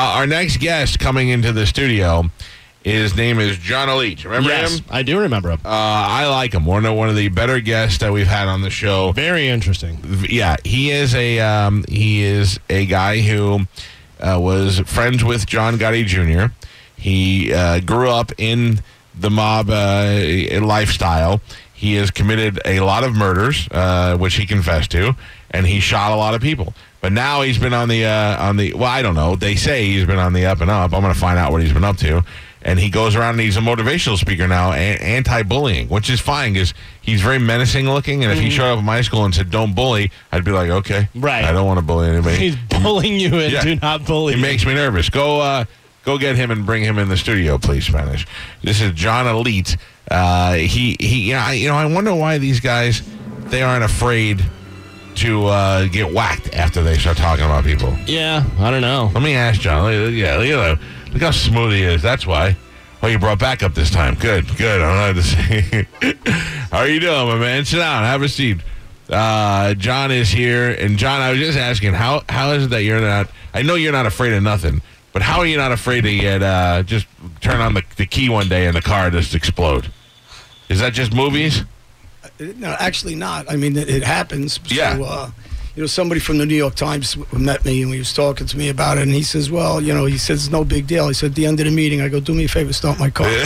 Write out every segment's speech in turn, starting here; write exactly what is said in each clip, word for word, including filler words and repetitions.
our next guest coming into the studio, his name is John Leach. Remember yes, him? I do remember him. Uh, I like him. One of one of the better guests that we've had on the show. Very interesting. Yeah, he is a um, he is a guy who uh, was friends with John Gotti Junior He uh, grew up in the mob uh, lifestyle. He has committed a lot of murders, uh, which he confessed to, and he shot a lot of people. But now he's been on the uh, on the well, I don't know. They say he's been on the up and up. I'm going to find out what he's been up to. And he goes around and he's a motivational speaker now, a- anti-bullying, which is fine because he's very menacing looking. And if he showed up at my school and said, don't bully, I'd be like, okay. Right. I don't want to bully anybody. He's bullying you and Yeah. do not bully. He makes me nervous. Go uh, go get him and bring him in the studio, please, Spanish. This is John Elite. Uh, he, he, yeah, I, you know, I wonder why these guys, they aren't afraid to uh, get whacked after they start talking about people. Yeah, I don't know. Let me ask John. Look, yeah, look at that. Look how smooth he is. That's why. Oh, you brought back up this time. Good, good. I don't have to say. How are you doing, my man? Sit down. Have a seat. Uh, John is here. And, John, I was just asking, how how is it that you're not, I know you're not afraid of nothing, but how are you not afraid to get, uh, just turn on the, the key one day and the car just explode? Is that just movies? No, actually not. I mean, it, it happens. Yeah. So, uh, you know, somebody from the New York Times met me and he was talking to me about it, and he says, well, you know, he says, no big deal. He said, at the end of the meeting, I go, do me a favor, start my car.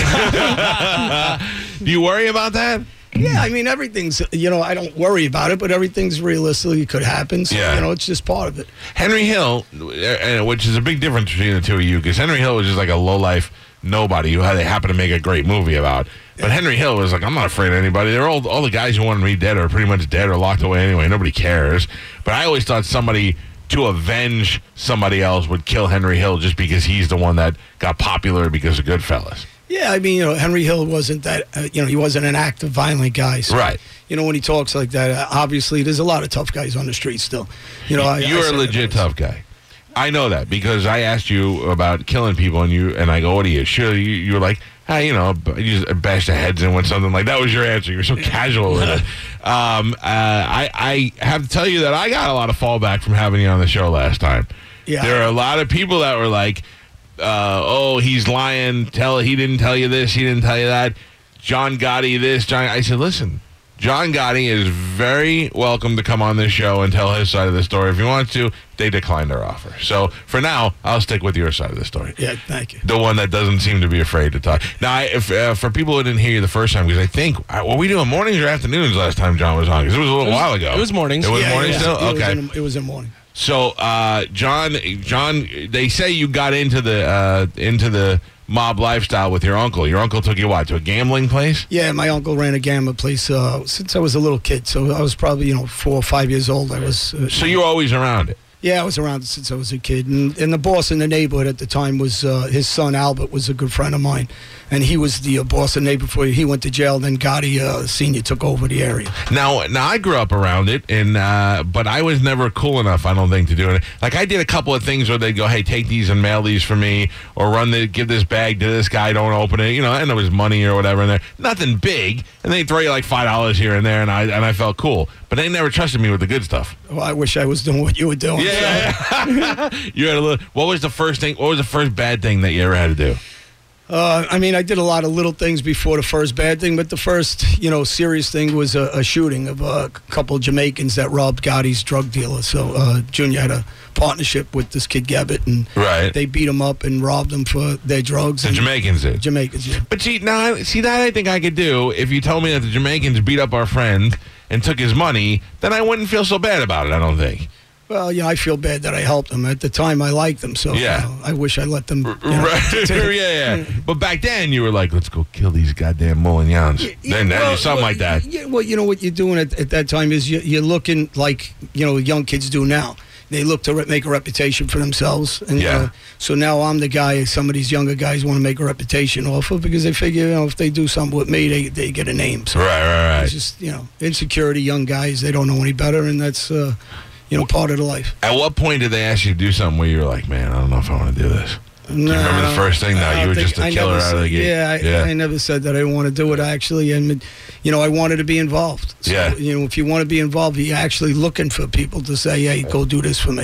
Do you worry about that? Yeah, I mean, everything's, you know, I don't worry about it, but everything's realistically could happen. So, Yeah. you know, it's just part of it. Henry Hill, uh, which is a big difference between the two of you, because Henry Hill was just like a low-life nobody who had, they happened to make a great movie about. But Henry Hill was like, I'm not afraid of anybody. They're all, all the guys who wanted me dead are pretty much dead or locked away anyway. Nobody cares. But I always thought somebody to avenge somebody else would kill Henry Hill just because he's the one that got popular because of Goodfellas. Yeah, I mean, you know, Henry Hill wasn't that, uh, you know, he wasn't an active, violent guy. So, Right. You know, when he talks like that, uh, obviously, there's a lot of tough guys on the street still. You know, I, You're I a say legit that. tough guy. I know that because I asked you about killing people, and you and I go, "What are you?" Sure, you, you were like, "Hey, you know, you just bash their heads in with something like that." Was your answer? You're so casual with it. Um, uh, I I have to tell you that I got a lot of fallback from having you on the show last time. Yeah. There are a lot of people that were like, uh, "Oh, he's lying. Tell he didn't tell you this. He didn't tell you that." John Gotti this. John. I said, "Listen." John Gotti is very welcome to come on this show and tell his side of the story. If he wants to, they declined their offer. So for now, I'll stick with your side of the story. Yeah, thank you. The one that doesn't seem to be afraid to talk. Now, I, if, uh, for people who didn't hear you the first time, because I think, uh, were we doing mornings or afternoons last time John was on? Because it was a little It was- while ago. it was mornings. It was Yeah, mornings yeah. still? It was Okay. in, it was in the morning. So, uh, John, John, they say you got into the uh, into the mob lifestyle with your uncle. Your uncle took you what, to a gambling place? Yeah, my uncle ran a gambling place uh, since I was a little kid. So I was probably, you know, four or five years old. I was. Uh, So you were always around it. Yeah, I was around since I was a kid. And, and the boss in the neighborhood at the time was uh, his son, Albert, was a good friend of mine. And he was the uh, boss in the neighborhood before he went to jail. Then Gotti uh, Senior took over the area. Now, now I grew up around it, and uh, but I was never cool enough, I don't think, to do it. Like I did a couple of things where they'd go, "Hey, take these and mail these for me," or "Run the, give this bag to this guy, don't open it," you know, and there was money or whatever in there. Nothing big, and they'd throw you like five dollars here and there, and I and I felt cool. But they never trusted me with the good stuff. Well, I wish I was doing what you were doing. Yeah, you had a little. What was the first thing? What was the first bad thing that you ever had to do? Uh, I mean, I did a lot of little things before the first bad thing, but the first, you know, serious thing was a, a shooting of a couple of Jamaicans that robbed Gotti's drug dealer. So uh, Junior had a partnership with this kid Gabbett, and Right. they beat him up and robbed him for their drugs. The and Jamaicans did. Jamaicans, yeah. But see, now, I- see that I think I could do if you told me that the Jamaicans beat up our friend and took his money, then I wouldn't feel so bad about it. I don't think. Well, yeah, I feel bad that I helped them. At the time, I liked them, so Yeah. you know, I wish I let them. You know, Right. to- yeah, yeah. But back then, you were like, let's go kill these goddamn Molignans. Yeah, then then well, something well, like that. Yeah, well, you know what you're doing at, at that time is you, you're looking like, you know, young kids do now. They look to re- make a reputation for themselves. And Yeah. uh, so now I'm the guy some of these younger guys want to make a reputation off of because they figure, you know, if they do something with me, they, they get a name. So Right, right, right. it's just, you know, insecurity, young guys, they don't know any better, and that's, uh, you know, part of the life. At what point did they ask you to do something where you were like, man, I don't know if I want to do this? No, Do you remember the first thing? No, I you don't were think- just a I killer never out of the said- gate. Yeah, I, Yeah. I never said that I didn't want to do it, actually. And, you know, I wanted to be involved. So, Yeah. you know, if you want to be involved, you're actually looking for people to say, hey, go do this for me.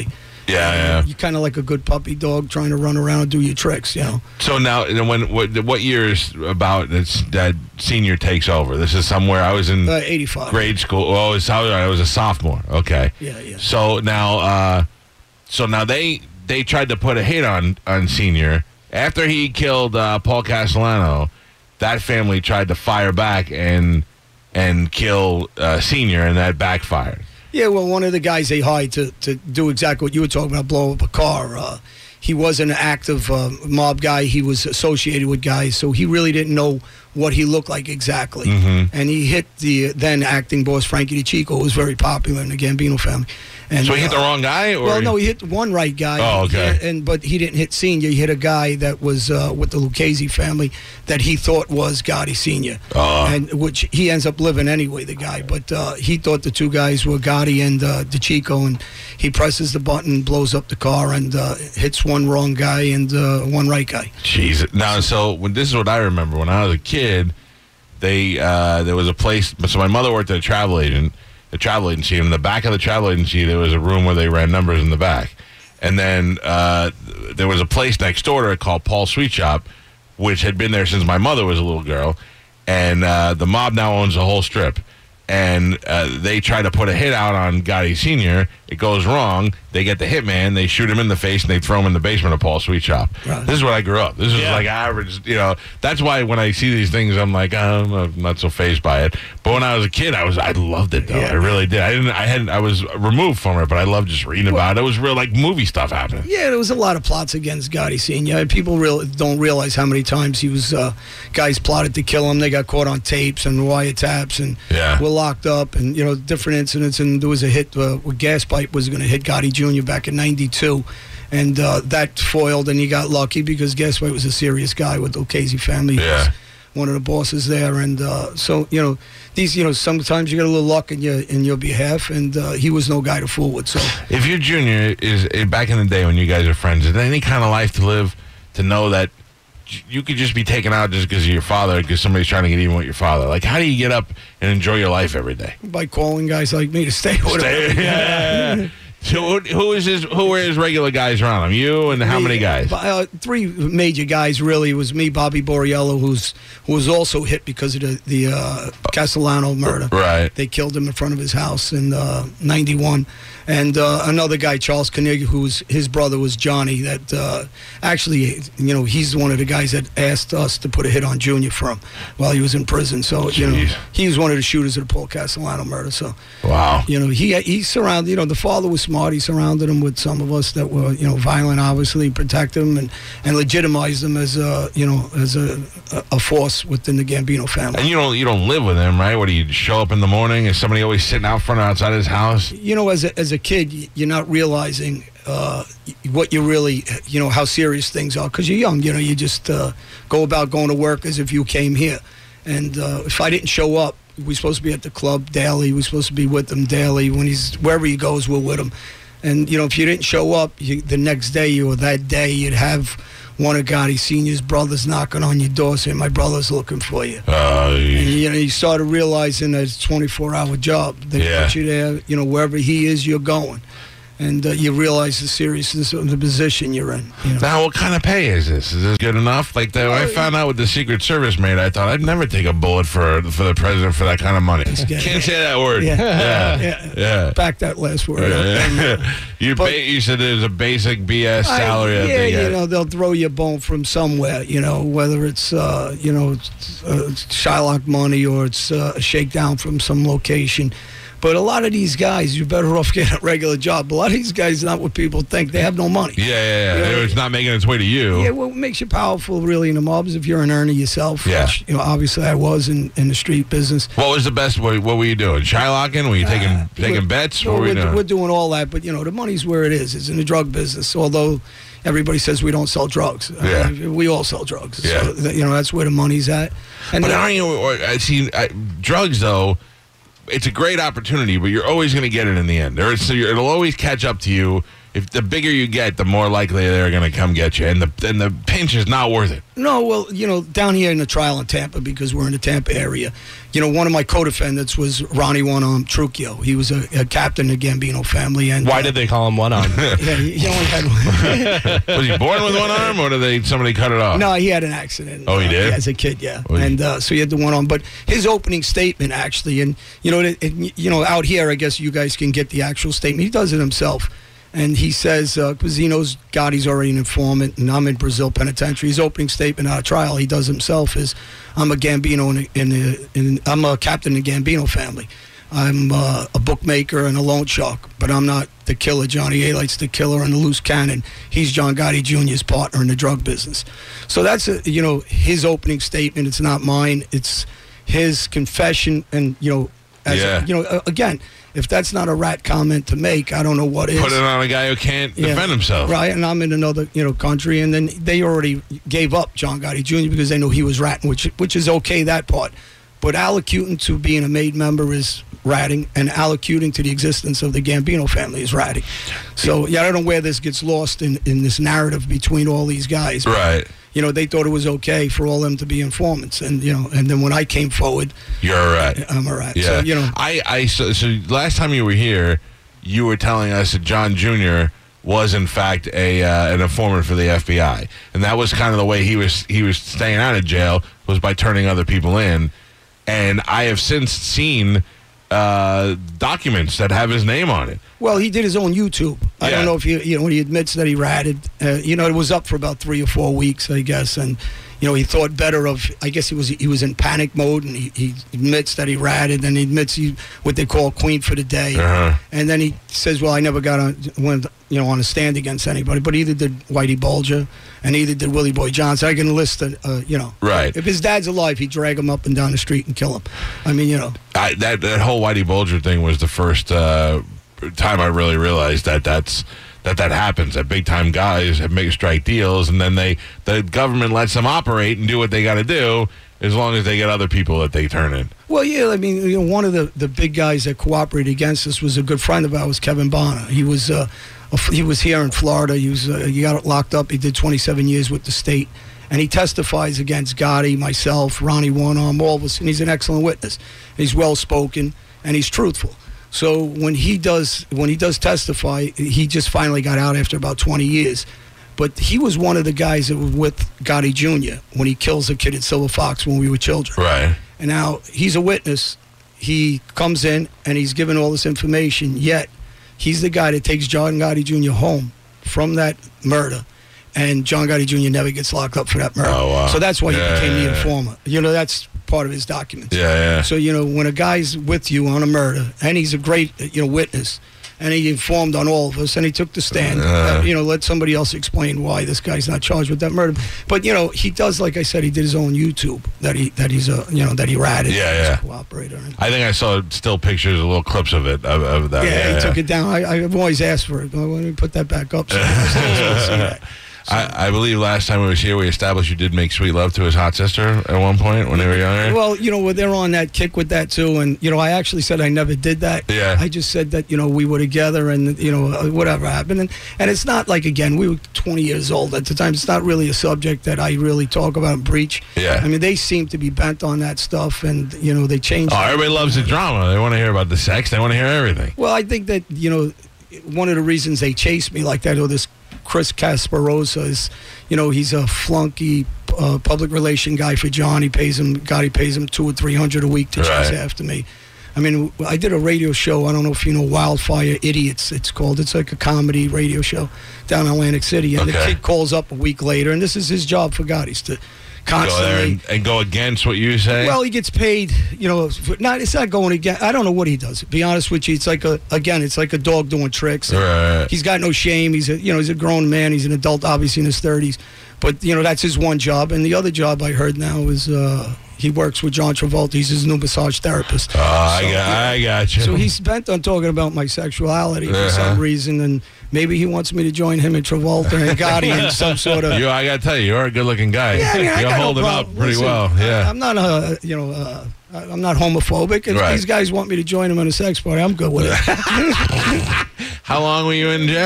Yeah, yeah. You're kind of like a good puppy dog trying to run around and do your tricks, you know. So now, and when what, what year is about that's, that senior takes over? This is somewhere I was in Uh, eighty-five. grade school. Oh, it's how I was a sophomore. Okay. Yeah, yeah. So now, uh, so now they they tried to put a hit on on senior after he killed uh, Paul Castellano. That family tried to fire back and and kill uh, senior, and that backfired. Yeah, well, one of the guys they hired to, to do exactly what you were talking about, blow up a car. Uh, he was an active uh, mob guy. He was associated with guys, so he really didn't know what he looked like exactly. Mm-hmm. And he hit the then acting boss, Frankie DeChico, who was very popular in the Gambino family. And, So he hit the uh, wrong guy? Or Well, no, he hit one right guy. Oh, okay. Yeah, and but he didn't hit senior. He hit a guy that was uh, with the Lucchese family that he thought was Gotti Senior, Oh. and which he ends up living anyway. The guy, but uh, he thought the two guys were Gotti and uh, DeChico, and he presses the button, blows up the car, and uh, hits one wrong guy and uh, one right guy. Jeez. Now, so when this is what I remember. When I was a kid, they uh, there was a place. So my mother worked at a travel agent, a travel agency. And in the back of the travel agency, there was a room where they ran numbers in the back. And then uh, there was a place next door to it called Paul's Sweet Shop, which had been there since my mother was a little girl. And uh, the mob now owns the whole strip. And uh, they try to put a hit out on Gotti Senior It goes wrong. They get the hitman. They shoot him in the face, and they throw him in the basement of Paul's Sweet Shop. Right. This is where I grew up. This is Yeah. like average, you know. That's why when I see these things, I'm like, oh, I'm not so fazed by it. But when I was a kid, I was, I loved it though. Yeah. I really did. I didn't, I hadn't, I was removed from it, but I loved just reading about it. It was real, like movie stuff happening. Yeah, there was a lot of plots against Gotti Senior People real, don't realize how many times he was uh, guys plotted to kill him. They got caught on tapes and wiretaps and Yeah. were locked up, and you know different incidents. And there was a hit uh, with gas pipe was going to hit Gotti Junior back in ninety-two, and uh, that foiled. And he got lucky because gas pipe was a serious guy with the Lucchese family. He Yeah. was one of the bosses there, and uh, so you know these. You know sometimes you get a little luck in your in your behalf, and uh, he was no guy to fool with. So. If your junior is eh, back in the day when you guys are friends, is there any kind of life to live to know that you could just be taken out just because of your father, because somebody's trying to get even with your father? Like, how do you get up and enjoy your life every day? By calling guys like me to stay with Stay- him. yeah. So who, who is his? Who are his regular guys around him? You and how Me, many guys? Uh, three major guys, really. It was me, Bobby Borriello, who's who was also hit because of the, the uh, Castellano murder. Right. They killed him in front of his house in uh, ninety-one. And uh, another guy, Charles Koenig, who's his brother was Johnny. That uh, actually, you know, he's one of the guys that asked us to put a hit on Junior for him while he was in prison. So you know, Jeez. he was one of the shooters of the Paul Castellano murder. So Wow. you know, he he surrounded. You know, the father was smart. He surrounded him with some of us that were, you know, violent. Obviously, protect him and and legitimize him as a, you know, as a a force within the Gambino family. And you don't you don't live with him, right? What do you show up in the morning? Is somebody always sitting out front or outside his house? You know, as a, as a kid, y- you're not realizing uh, what you really, you know, how serious things are because you're young. You know, you just uh, go about going to work as if you came here. And uh, if I didn't show up, we're supposed to be at the club daily. We're supposed to be with him daily. When he's wherever he goes, we're with him. And you know, if you didn't show up, you, the next day or that day, you'd have one of Gotti Senior's brothers knocking on your door saying, "My brother's looking for you." Uh, And you know, you started realizing that it's a twenty-four hour job. They Yeah. put you there, you know, wherever he is, you're going. And uh, you realize the seriousness of the position you're in. You know? now, what kind of pay is this? Is this good enough? Like that, when I found out what the Secret Service made, I thought I'd never take a bullet for for the president for that kind of money. good. Can't say that word. Yeah. yeah, Yeah. yeah. Back that last word. up. Yeah. you But- ba- you said there's a basic B S I- salary. that yeah, they you get. know, they'll throw you a bone from somewhere, you know, whether it's, uh, you know, it's, uh, Shylock money or it's uh, a shakedown from some location. But a lot of these guys, you're better off getting a regular job. A lot of these guys, not what people think. They have no money. Yeah, yeah, yeah. Yeah. It's not making its way to you. Yeah, what makes you powerful, really, in the mobs, if you're an earner yourself, Yeah. which, you know, obviously I was in, in the street business. What was the best? What, what were you doing? Shylocking? Were you taking Uh, taking we're- bets? no, What were you we're, doing? we're doing all that, but, you know, the money's where it is. It's in the drug business, although everybody says we don't sell drugs. Yeah. Uh, we all sell drugs. Yeah. So, that, you know, that's where the money's at. And But then- aren't you? or- I see. I, drugs, though, it's a great opportunity, but you're always going to get it in the end. Or it's, so you're, it'll always catch up to you. if the bigger you get, the more likely they're going to come get you, and the and the pinch is not worth it. No, well, you know, down here in the trial in Tampa, because we're in the Tampa area, you know, one of my co-defendants was Ronnie One Arm Trucchio. He was a, a captain of the Gambino family. And Why uh, did they call him One Arm? Yeah, he, he only had one. Was he born with one arm, or did they somebody cut it off? No, he had an accident. Oh, he uh, did? As a kid, yeah. Oh, he- and uh, so he had the one arm. But his opening statement, actually, and, you know, it, it, you know, out here, I guess you guys can get the actual statement. He does it himself. And he says, because uh, he knows Gotti's already an informant, and I'm in Brazil Penitentiary. His opening statement out of trial, he does himself, is, I'm a Gambino, in, in, in, in I'm a captain in the Gambino family. I'm uh, a bookmaker and a loan shark, but I'm not the killer. Johnny Alight's the killer and the loose cannon. He's John Gotti Junior's partner in the drug business. So that's, a, you know, his opening statement. It's not mine. It's his confession. And, you know, as Yeah. a, you know, uh, again, if that's not a rat comment to make, I don't know what is. Put it on a guy who can't Yeah. defend himself. Right, and I'm in another, you know, country, and then they already gave up John Gotti Junior because they knew he was ratting, which which is okay, that part. But allocuting to being a made member is ratting, and allocuting to the existence of the Gambino family is ratting. So, yeah, I don't know where this gets lost in, in this narrative between all these guys. But, Right. you know, they thought it was okay for all them to be informants. And, you know, and then when I came forward, You're a rat. I'm a rat. Yeah. So, you know. I, I so, so last time you were here, you were telling us that John Junior was in fact a uh, an informant for the F B I, and that was kind of the way he was he was staying out of jail, was by turning other people in. And I have since seen uh, documents that have his name on it. Well, he did his own YouTube. I Yeah. don't know if he, you know, when he admits that he ratted, uh, you know, it was up for about three or four weeks, I guess, and you know, he thought better of. I guess he was he was in panic mode, and he, he admits that he ratted, and he admits he what they call queen for the day, Uh-huh. and then he says, "Well, I never got on went you know on a stand against anybody, but either did Whitey Bulger, and either did Willie Boy Johnson. I can list it, uh, you know, Right. If his dad's alive, he'd drag him up and down the street and kill him. I mean, you know." I, that that whole Whitey Bulger thing was the first uh, time I really realized that that's that that happens. That big time guys have make strike deals, and then they the government lets them operate and do what they got to do, as long as they get other people that they turn in. Well, yeah, I mean, you know, one of the, the big guys that cooperated against us was a good friend of ours, Kevin Bonner. He was uh, a, he was here in Florida. He was uh, he got locked up. He did twenty-seven years with the state, and he testifies against Gotti, myself, Ronnie One Arm, all of us, and he's an excellent witness. He's well spoken and he's truthful. So when he does when he does testify, he just finally got out after about twenty years. But he was one of the guys that was with Gotti Junior when he kills a kid at Silver Fox when we were children. Right. And now he's a witness. He comes in and he's given all this information, yet he's the guy that takes John Gotti Junior home from that murder. And John Gotti Junior never gets locked up for that murder. Oh, wow. So that's why Yeah, he became yeah, the yeah. informer. You know, that's part of his documents. Yeah, yeah. So, you know, when a guy's with you on a murder, and he's a great, you know, witness, and he informed on all of us, and he took the stand, Uh. uh, you know, let somebody else explain why this guy's not charged with that murder. But, you know, he does, like I said, he did his own YouTube, that he that he's a, you know, that he ratted Yeah, as yeah. a cooperator. And, I think I saw still pictures, little clips of it, of, of that. yeah, he took it down. I, I've always asked for it. Well, let me put that back up. So I still want to see that. I, I believe last time we was here, we established you did make sweet love to his hot sister at one point when they were younger. Well, you know, they're on that kick with that too, and you know, I actually said I never did that. Yeah. I just said that you know we were together, and you know uh, whatever happened, and and it's not like again we were twenty years old at the time. It's not really a subject that I really talk about and preach. Yeah. I mean, they seem to be bent on that stuff, and you know they changed. Oh, everybody loves the drama. They want to hear about the sex. They want to hear everything. Well, I think that you know one of the reasons they chase me like that, or this Chris Casparosa is, you know, he's a flunky uh, public relation guy for John. He pays him, God, he pays him two or three hundred a week to chase Right. after me. I mean, I did a radio show. I don't know if you know Wildfire Idiots. It's called. It's like a comedy radio show down in Atlantic City. And Okay. the kid calls up a week later, and this is his job for God. He's to Go there constantly. and, and go against what you say. Well, he gets paid, you know, for, not it's not going again. I don't know what he does. To be honest with you, it's like a again, it's like a dog doing tricks. Right. He's got no shame. He's a you know he's a grown man. He's an adult, obviously in his thirties. But you know that's his one job, and the other job I heard now is uh, he works with John Travolta. He's his new massage therapist. Oh, I So, got, yeah. I got you. So he's bent on talking about my sexuality Uh-huh. for some reason, and maybe he wants me to join him and Travolta and Gotti in some sort of. You, I got to tell you, you're a good-looking guy. Yeah, I mean, I You're got no holding problem. up pretty Listen, well. I- Yeah. I'm not, uh, you know, uh, I'm not homophobic. If Right. these guys want me to join them in a sex party, I'm good with it. How long were you in jail?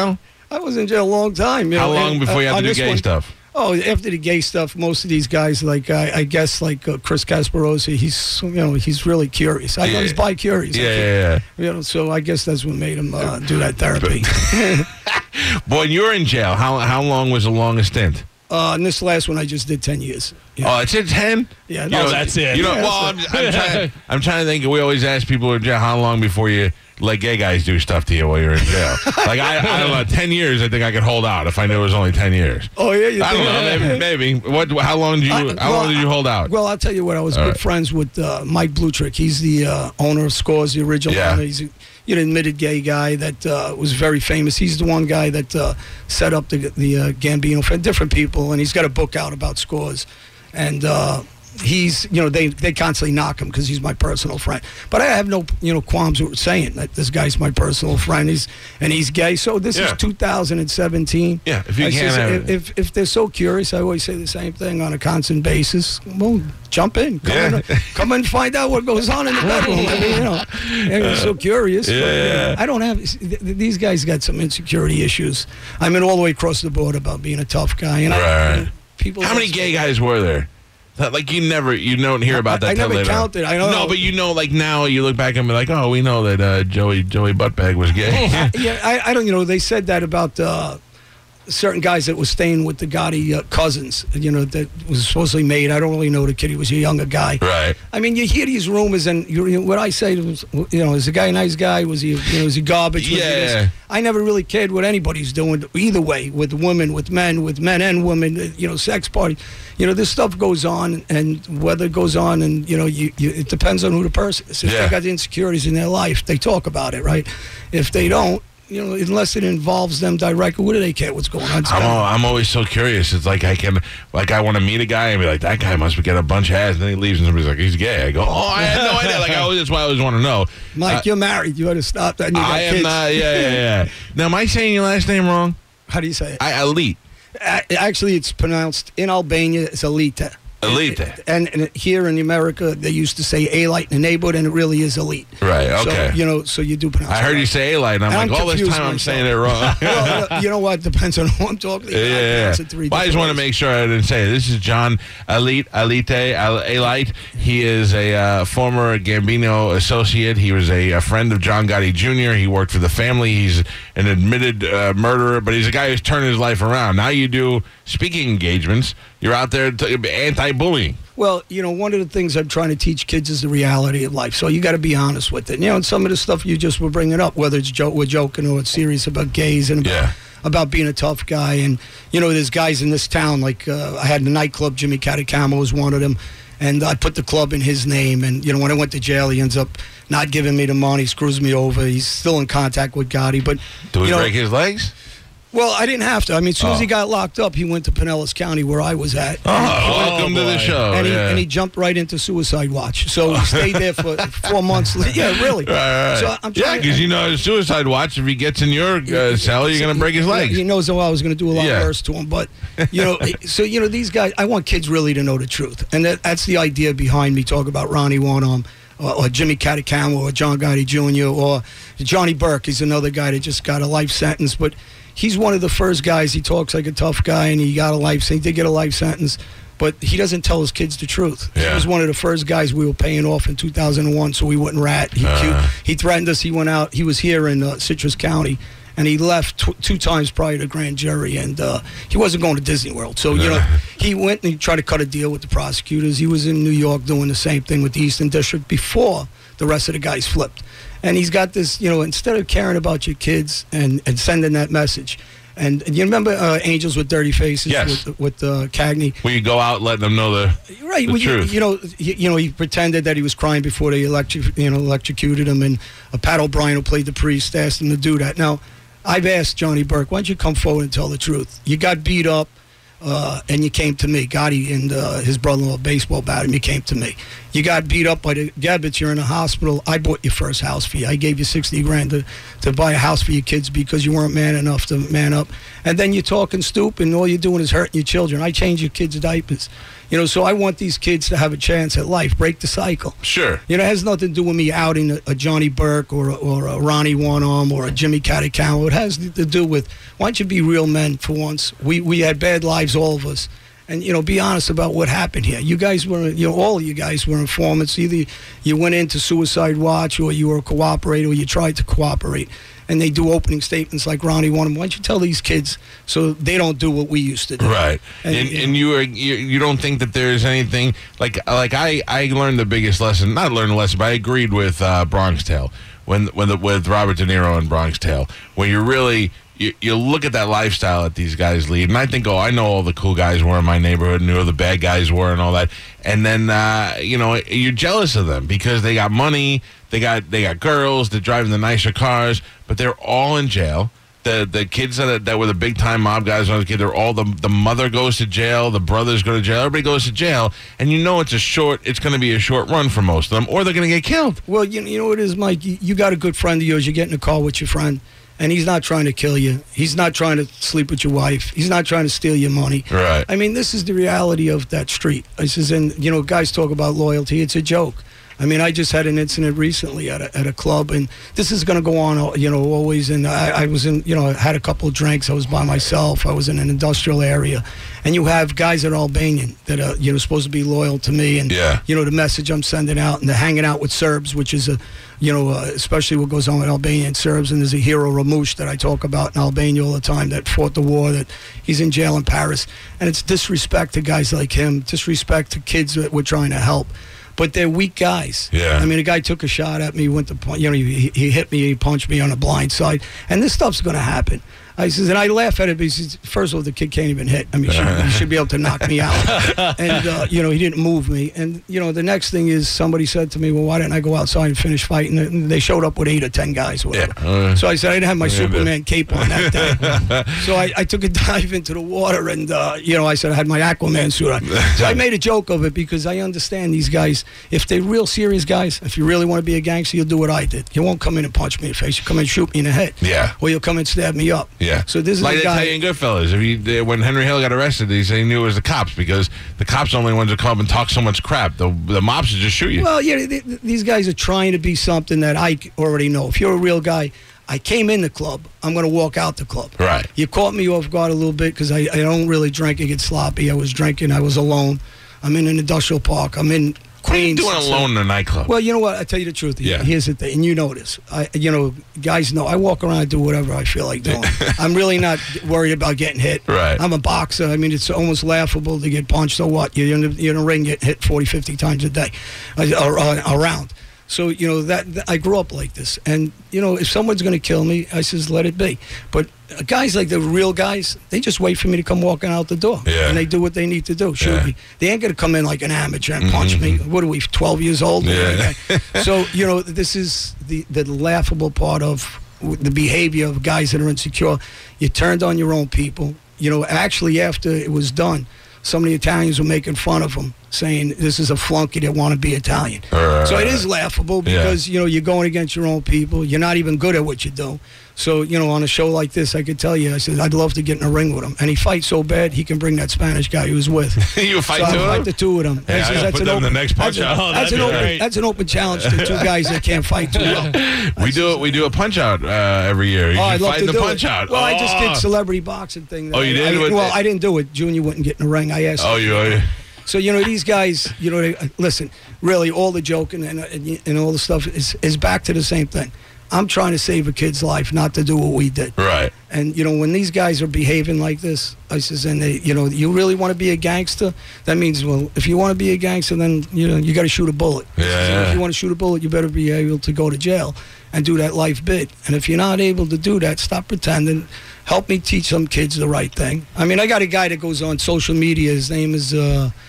I was in jail a long time. You How know, long and, before you uh, had to on do this gay one- stuff? Oh, after the gay stuff, most of these guys, like I, I guess, like uh, Chris Casparosi, he's you know he's really curious. I know Yeah. he's bi-curious. Yeah, yeah, yeah. You know, so I guess that's what made him uh, do that therapy. Boy, you were in jail. How how long was the longest stint? uh, and this last one, I just did ten years. Yeah. Oh, it's at ten. Yeah, You no, know, that's it. You know, Yeah, well, I'm, that's I'm trying. I'm trying to think. We always ask people in jail how long before you let gay guys do stuff to you while you're in jail. Like I, I don't know, ten years. I think I could hold out if I knew it was only ten years. Oh yeah, you I don't think- know. Maybe. maybe. What? How long did you? I- how well, long did you hold out? Well, I'll tell you what. I was All good right. friends with uh, Mike Blutrick. He's the uh, owner of Scores, the original Yeah. owner. He's a, you know, admitted gay guy that uh, was very famous. He's the one guy that uh, set up the the uh, Gambino for different people, and he's got a book out about Scores, and. Uh, He's, you know, they, they constantly knock him because he's my personal friend. But I have no, you know, qualms with saying that this guy's my personal friend. He's and he's gay. So this Yeah. is two thousand seventeen. Yeah, if you I can't says, have if, it. if if they're so curious, I always say the same thing on a constant basis. Well, jump in, come Yeah. in, come and find out what goes on in the bedroom. I mean, you know, they're so curious. Yeah, but, you know, yeah. I don't have th- th- these guys got some insecurity issues. I mean, all the way across the board about being a tough guy. And I, Right. people. How many gay guys were there? That, Like you never, you don't hear about that. I till never later on. counted. I don't No, know. but you know, like now you look back and be like, oh, we know that uh, Joey Joey Buttbag was gay. Yeah, I, I don't. You know, they said that about uh, certain guys that was staying with the Gotti uh, cousins. You know, that was supposedly made. I don't really know the kid. He was a younger guy. Right. I mean, you hear these rumors, and you, you know, what I say was, you know, is the guy a nice guy? Was he, you know, was he garbage? Was he this? Yeah. I never really cared what anybody's doing, either way, with women, with men, with men and women. You know, sex parties. You know, this stuff goes on, and whether it goes on, and you know, you, you it depends on who the person is. If Yeah. they got the insecurities in their life, they talk about it, right? If they don't, you know, unless it involves them directly, what do they care what's going on? It's I'm, gotta- al- I'm always so curious. It's like I can, like I want to meet a guy and be like, that guy must get a bunch of ass, and then he leaves and somebody's like, he's gay. I go, oh, I had no idea. Like I always, that's why I always want to know. Mike, Uh, you're married. You ought to stop that. And you got I am kids. not. Yeah, yeah, yeah. Now, am I saying your last name wrong? How do you say it? I elite. A- Actually, it's pronounced in Albania. It's Elite. Elite. And, and here in America, they used to say A-Light in the neighborhood, and it really is Elite. Right. Okay. So, you know, so you do pronounce I it heard right. you say A-Light, and I'm And like, I'm all this confused time I'm myself. saying it wrong. Well, uh, you know what? Depends on who I'm talking to. Yeah, I yeah, pronounce yeah. it three Well, I just different want to ways. make sure I didn't say it. This is John Elite, Elite, Elite. He is a uh, former Gambino associate. He was a, a friend of John Gotti Junior He worked for the family. He's an admitted uh, murderer, but he's a guy who's turned his life around. Now you do speaking engagements. You're out there t- anti-bullying. Well, you know, one of the things I'm trying to teach kids is the reality of life. So you got to be honest with it. You know, and some of the stuff you just were bringing up, whether it's joke, we're joking or it's serious about gays and about, Yeah. about being a tough guy. And, you know, there's guys in this town, like uh, I had a nightclub, Jimmy Catacamo was one of them. And I put the club in his name. And, you know, when I went to jail, he ends up not giving me the money, screws me over. He's still in contact with Gotti. But, Do we you know, break his legs? well, I didn't have to. I mean, as soon as Oh. he got locked up, he went to Pinellas County where I was at. Oh, welcome to the boy. show. and, he, yeah. and he jumped right into suicide watch. So he stayed there for four months. Yeah, really. Right, right. So I'm yeah, trying because you know, suicide watch, if he gets in your uh, cell, you're going to break his Yeah, legs. He knows how I was going to do a lot Yeah. worse to him. But, you know, so, you know, these guys, I want kids really to know the truth. And that, that's the idea behind me talking about Ronnie Warnum or, or Jimmy Catacamo or John Gotti Junior or Johnny Burke. He's another guy that just got a life sentence. But he's one of the first guys. He talks like a tough guy, and he got a life sentence. He did get a life sentence. But he doesn't tell his kids the truth. Yeah. He was one of the first guys we were paying off in two thousand one, so we wouldn't rat. He, Uh. he, he threatened us. He went out. He was here in uh, Citrus County, and he left tw- two times prior to grand jury, and uh, he wasn't going to Disney World. So, you know, he went and he tried to cut a deal with the prosecutors. He was in New York doing the same thing with the Eastern District before the rest of the guys flipped. And he's got this, you know, instead of caring about your kids and, and sending that message. And, and you remember uh, Angels with Dirty Faces Yes. with, with uh, Cagney? We you go out letting them know the, Right, the well, you, truth. you know, you, you know, he pretended that he was crying before they electro, you know, electrocuted him, and uh, Pat O'Brien, who played the priest, asked him to do that. Now, I've asked Johnny Burke, why don't you come forward and tell the truth? You got beat up, uh, and you came to me. Gotti and uh, his brother-in-law baseball bat him. You came to me, You got beat up by the Gabbets. You're in a hospital. I bought your first house for you. I gave you sixty grand to, to buy a house for your kids because you weren't man enough to man up. And then you're talking stupid, and all you're doing is hurting your children. I change your kids' diapers. You know, so I want these kids to have a chance at life, break the cycle. Sure. You know, it has nothing to do with me outing a, a Johnny Burke or, a- or a Ronnie One Arm or a Jimmy Catacao. It has to do with, why don't you be real men for once? We, we had bad lives, all of us. And, you know, be honest about what happened here. You guys were, you know, all of you guys were informants. Either you went into Suicide Watch or you were a cooperator or you tried to cooperate. And they do opening statements like Ronnie One. Why don't you tell these kids so they don't do what we used to do? Right. And, And, you and you, are, you you don't think that there's anything like like I, I learned the biggest lesson, not learned a lesson, but I agreed with uh, Bronx Tale when when the, with Robert De Niro in Bronx Tale, when you really you, you look at that lifestyle that these guys lead, and I think, oh, I know all the cool guys were in my neighborhood, and knew who the bad guys were, and all that, and then uh, you know you're jealous of them because they got money, they got they got girls, they're driving the nicer cars, but they're all in jail. The the kids that, that were the big time mob guys when I was a kid, they're all the the mother goes to jail, the brothers go to jail, everybody goes to jail, and you know it's a short, it's going to be a short run for most of them, or they're going to get killed. Well, you, you know what it is, Mike? You, you got a good friend of yours. You get in a car with your friend, and he's not trying to kill you. He's not trying to sleep with your wife. He's not trying to steal your money. Right. I mean, this is the reality of that street. This is, and you know, guys talk about loyalty. It's a joke. I mean, I just had an incident recently at a, at a club, and this is going to go on, you know, always. And I, I was in, you know, I had a couple of drinks. I was by myself. I was in an industrial area. And you have guys that are Albanian that are, you know, supposed to be loyal to me. And, Yeah. you know, the message I'm sending out, and they're hanging out with Serbs, which is a, you know, uh, especially what goes on with Albanian Serbs. And there's a hero, Ramush, that I talk about in Albania all the time that fought the war, that he's in jail in Paris. And it's disrespect to guys like him, disrespect to kids that we're trying to help. But they're weak guys. Yeah. I mean, a guy took a shot at me, went to, pu- you know, he, he hit me, he punched me on the blind side. And this stuff's going to happen. I says, and I laugh at it because, first of all, the kid can't even hit. I mean, he should, he should be able to knock me out. And, uh, you know, he didn't move me. And, you know, the next thing is somebody said to me, well, why didn't I go outside and finish fighting? And they showed up with eight or ten guys or whatever. Yeah. Uh, So I said, I didn't have my yeah, Superman cape on that day. So I, I took a dive into the water and, uh, you know, I said I had my Aquaman suit on. So I made a joke of it because I understand these guys, if they're real serious guys, if you really want to be a gangster, you'll do what I did. You won't come in and punch me in the face. You'll come in and shoot me in the head. Yeah. Or you'll come and stab me up. Yeah. So this is like a they guy. tell you in Goodfellas. If you, they, when Henry Hill got arrested, he said he knew it was the cops because the cops are the only ones that come up and talk so much crap. The, the mobs would just shoot you. Well, yeah, th- th- these guys are trying to be something that I already know. If you're a real guy, I came in the club, I'm going to walk out the club. Right. You caught me off guard a little bit because I, I don't really drink and get sloppy. I was drinking. I was alone. I'm in an industrial park. I'm in What are you Queens. doing alone in a nightclub? Well, you know what? I tell you the truth. Yeah. Here's the thing, and you know this. I, you know, guys know I walk around and do whatever I feel like doing. I'm really not worried about getting hit. Right. I'm a boxer. I mean, it's almost laughable to get punched. So what? You're in the, you're in a ring, getting hit forty, fifty times a day, uh, or, uh, around. So, you know, that, that I grew up like this. And, you know, if someone's going to kill me, I says, let it be. But uh, guys like the real guys, they just wait for me to come walking out the door. Yeah. And they do what they need to do. Shoot Yeah. me. They ain't going to come in like an amateur and punch me. What are we, twelve years old? Yeah. So, you know, this is the, the laughable part of the behavior of guys that are insecure. You turned on your own people. You know, actually, after it was done, some of the Italians were making fun of him, saying this is a flunky that want to be Italian. Uh, So it is laughable because, you know, you're going against your own people. You're not even good at what you do. So, you know, on a show like this, I could tell you, I said, I'd love to get in a ring with him. And he fights so bad, he can bring that Spanish guy he was with. You fight so two I'll of fight them? the two of them. Yeah, I says, gotta put them in the next punch that's, out. a- Oh, that's, that'd an be open, great. that's an open challenge to two guys that can't fight too well. we do it. We do a punch out uh, every year. You Oh, should I'd love fight to the do punch it. out. Well, I just Oh. did celebrity boxing thing. Oh, you did? I, With well, the- I didn't do it. Junior wouldn't get in the ring. I asked Oh, him. you. Oh, you. So, you know, these guys, you know, they, uh, listen, really, all the joking and, and, and all the stuff is, is back to the same thing. I'm trying to save a kid's life, not to do what we did. Right. And, you know, when these guys are behaving like this, I says, and they, you know, you really want to be a gangster? That means, well, if you want to be a gangster, then, you know, you got to shoot a bullet. Yeah, So yeah. If you want to shoot a bullet, you better be able to go to jail and do that life bid. And if you're not able to do that, stop pretending. Help me teach some kids the right thing. I mean, I got a guy that goes on social media. His name is, uh,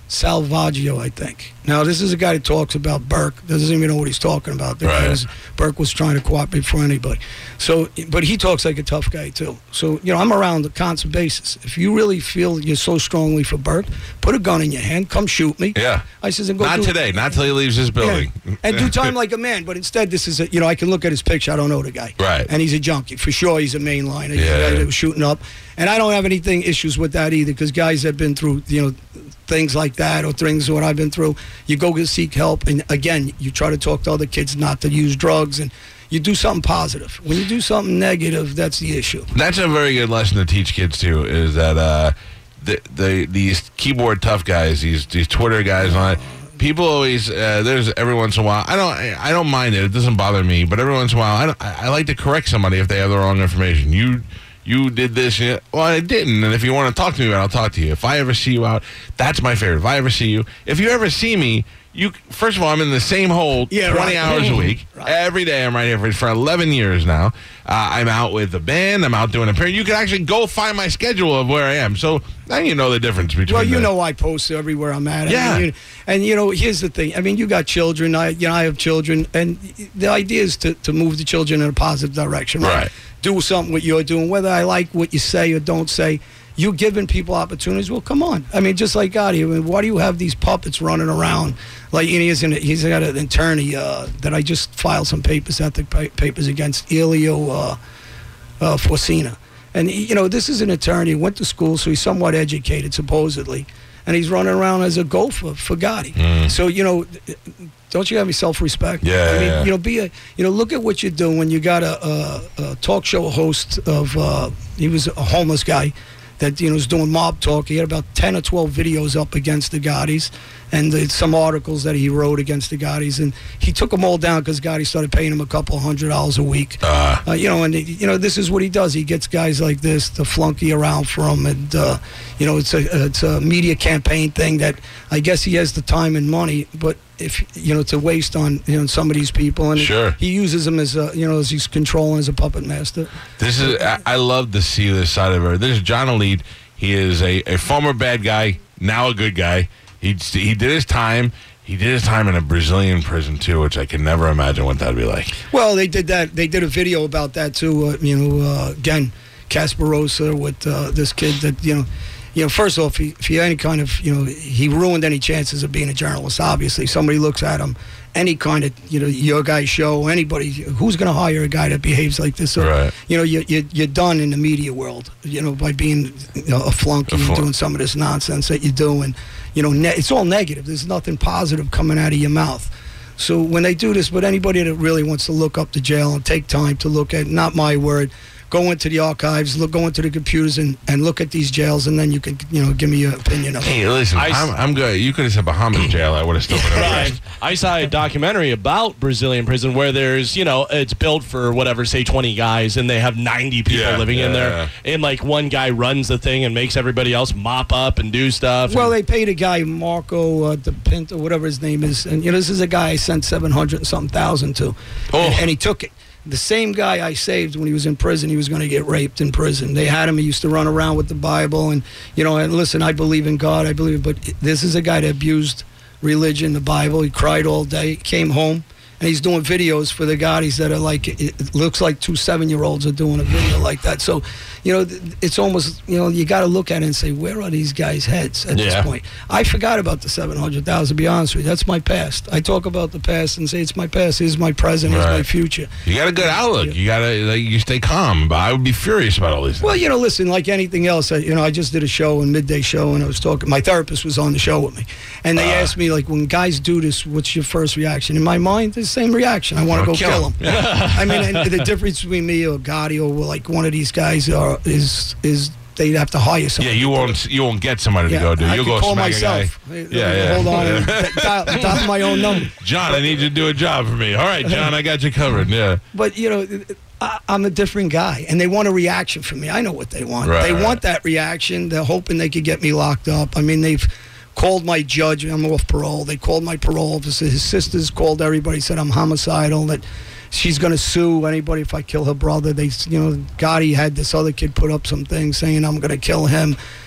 Salvaggio, I think. Now, this is a guy that talks about Burke. Doesn't even know what he's talking about. The guy Right. was- Burke was trying to cooperate for anybody. So, but he talks like a tough guy, too. So, you know, I'm around the constant basis. If you really feel you're so strongly for Burke, put a gun in your hand. Come shoot me. Yeah. I says, and go Not do today. Not till he leaves this building. Yeah. And do time like a man. But instead, this is a, you know, I can look at his picture. I don't know the guy. Right. And he's a junkie. For sure, he's a mainliner. He's Yeah. a guy that was shooting up. And I don't have anything issues with that either, because guys that have been through, you know, things like that or things what I've been through, you go to seek help. And again, you try to talk to other kids not to use drugs, and you do something positive. When you do something negative, that's the issue. That's a very good lesson to teach kids too. Is that uh, the, the these keyboard tough guys, these these Twitter guys, and all that, people always uh, there's every once in a while. I don't I don't mind it. It doesn't bother me. But every once in a while, I don't, I I like to correct somebody if they have the wrong information. You. You did this. Yeah. Well, I didn't. And if you want to talk to me about it, I'll talk to you. If I ever see you out, that's my favorite. If I ever see you, if you ever see me, you first of all, I'm in the same hole Yeah, twenty right. hours a week. Right. Every day I'm right here for, for eleven years now. Uh, I'm out with the band. I'm out doing a pair. You can actually go find my schedule of where I am. So now you know the difference between Well, you the- know I post everywhere I'm at. I Yeah. mean, you, and, you know, here's the thing. I mean, you got children. I, you know, I have children. And the idea is to, to move the children in a positive direction. Right? Right. Do something what you're doing. Whether I like what you say or don't say, you giving people opportunities. Well, come on. I mean, just like Gotti. I mean, why do you have these puppets running around? Like, you know, he's, in, he's got an attorney uh, that I just filed some papers, ethic pa- papers against Elio uh, uh, Forcina. And, you know, this is an attorney, went to school, so he's somewhat educated, supposedly. And he's running around as a gopher for Gotti. Mm. So, you know, don't you have any self-respect? Yeah, I mean, yeah. you know, be a, you know, look at what you're doing when you got a, a, a talk show host of, uh, he was a homeless guy that, you know, was doing mob talk. He had about ten or twelve videos up against the Gottis and the, some articles that he wrote against the Gottis. And he took them all down because Gotti started paying him a couple hundred dollars a week. Uh, Uh, you know, and, you know, this is what he does. He gets guys like this to flunky around for him. And, uh, you know, it's a, it's a media campaign thing that I guess he has the time and money, but if, you know, to waste on, you know, some of these people. And Sure. he uses them as a, you know, as he's controlling as a puppet master. This is I, I love to see this side of her. This is John Elite. He is a, a former bad guy, now a good guy. He he did his time. He did his time in a Brazilian prison too, which I can never imagine what that'd be like. Well, they did that. They did a video about that too. Uh, you know, uh, again, Casparosa with uh, this kid that, you know, you know, first off, he, if he had any kind of, you know, he ruined any chances of being a journalist. Obviously, somebody looks at him, any kind of, you know, your guy's show, anybody, who's going to hire a guy that behaves like this? So, Right. you know, you, you, you're done in the media world, you know, by being, you know, a flunky A flunk. and doing some of this nonsense that you do. And, you know, ne- it's all negative. There's nothing positive coming out of your mouth. So when they do this, but anybody that really wants to look up the jail and take time to look at, not my word, go into the archives, look, go into the computers and, and look at these jails, and then you can, you know, give me your opinion of it. Hey, listen, I- I'm, I'm good. You could have said Bahamas jail. I would have still been Right. impressed. I saw a documentary about Brazilian prison where there's, you know, it's built for whatever, say twenty guys, and they have ninety people Yeah, living in yeah, there. yeah. And like one guy runs the thing and makes everybody else mop up and do stuff. Well, and, they paid a guy, Marco uh, DePinto, whatever his name is, and, you know, this is a guy I sent seven hundred and something thousand to, Oh. and, and he took it. The same guy I saved when he was in prison, he was going to get raped in prison. They had him. He used to run around with the Bible. And, you know, and listen, I believe in God. I believe, but this is a guy that abused religion, the Bible. He cried all day, came home, and he's doing videos for the Gottis that are like, it looks like two seven-year-olds are doing a video like that. So, you know, it's almost, you know, you got to look at it and say, where are these guys' heads at Yeah. this point? I forgot about the seven hundred thousand, to be honest with you. That's my past. I talk about the past and say it's my past. Here's my present. Here's my Right. future. You got a good outlook. You got to like, you stay calm. But I would be furious about all these things. Well, you know, listen, like anything else, I, you know, I just did a show, a midday show, and I was talking. My therapist was on the show with me, and they Uh. asked me, like, when guys do this, what's your first reaction? In my mind, the same reaction. I want to Wanna go kill kill 'em. him. I mean, and the difference between me or Gotti or like one of these guys are is is they'd have to hire yeah, somebody. you won't you won't get somebody to Yeah, go do. I You'll could go call smack myself. a guy. Hey, Yeah, yeah. Hold on, and dial, dial my own number. John, I need you to do a job for me. All right, John, I got you covered. Yeah. But, you know, I, I'm a different guy, and they want a reaction from me. I know what they want. Right, they right. want that reaction. They're hoping they could get me locked up. I mean, they've called my judge. I'm off parole. They called my parole officer. His sisters called everybody, said I'm homicidal, that she's going to sue anybody if I kill her brother. They, you know, Gotti had this other kid put up some things saying I'm going to kill him.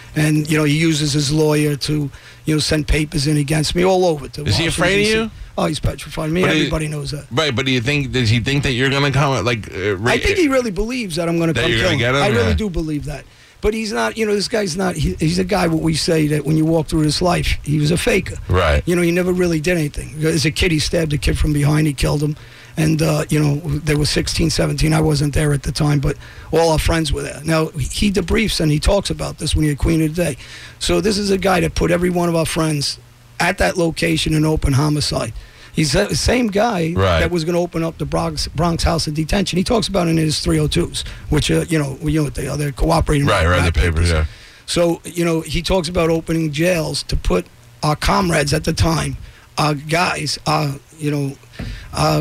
And, you know, he uses his lawyer to, you know, send papers in against me all over. To Is he Washington, afraid of D C. you? Oh, he's petrified. Me, But he- everybody knows that. Right, but do you think, does he think that you're going to come, like... Uh, ra- I think he really believes that I'm going to That come you're kill gonna him. get him? I really Yeah. do believe that. But he's not, you know, this guy's not, he, he's a guy, what we say, that when you walk through his life, he was a faker. Right. You know, he never really did anything. As a kid, he stabbed a kid from behind, he killed him. And, uh, you know, they were sixteen, seventeen. I wasn't there at the time, but all our friends were there. Now, he debriefs and he talks about this when he had Queen of the Day. So this is a guy that put every one of our friends at that location in open homicide. He's the same guy Right. that was going to open up the Bronx, Bronx House of Detention. He talks about it in his three oh twos, which, uh, you know, you know what they are. They're cooperating. Right, with right, the papers, yeah. So, you know, he talks about opening jails to put our comrades at the time, our guys, our, you know, our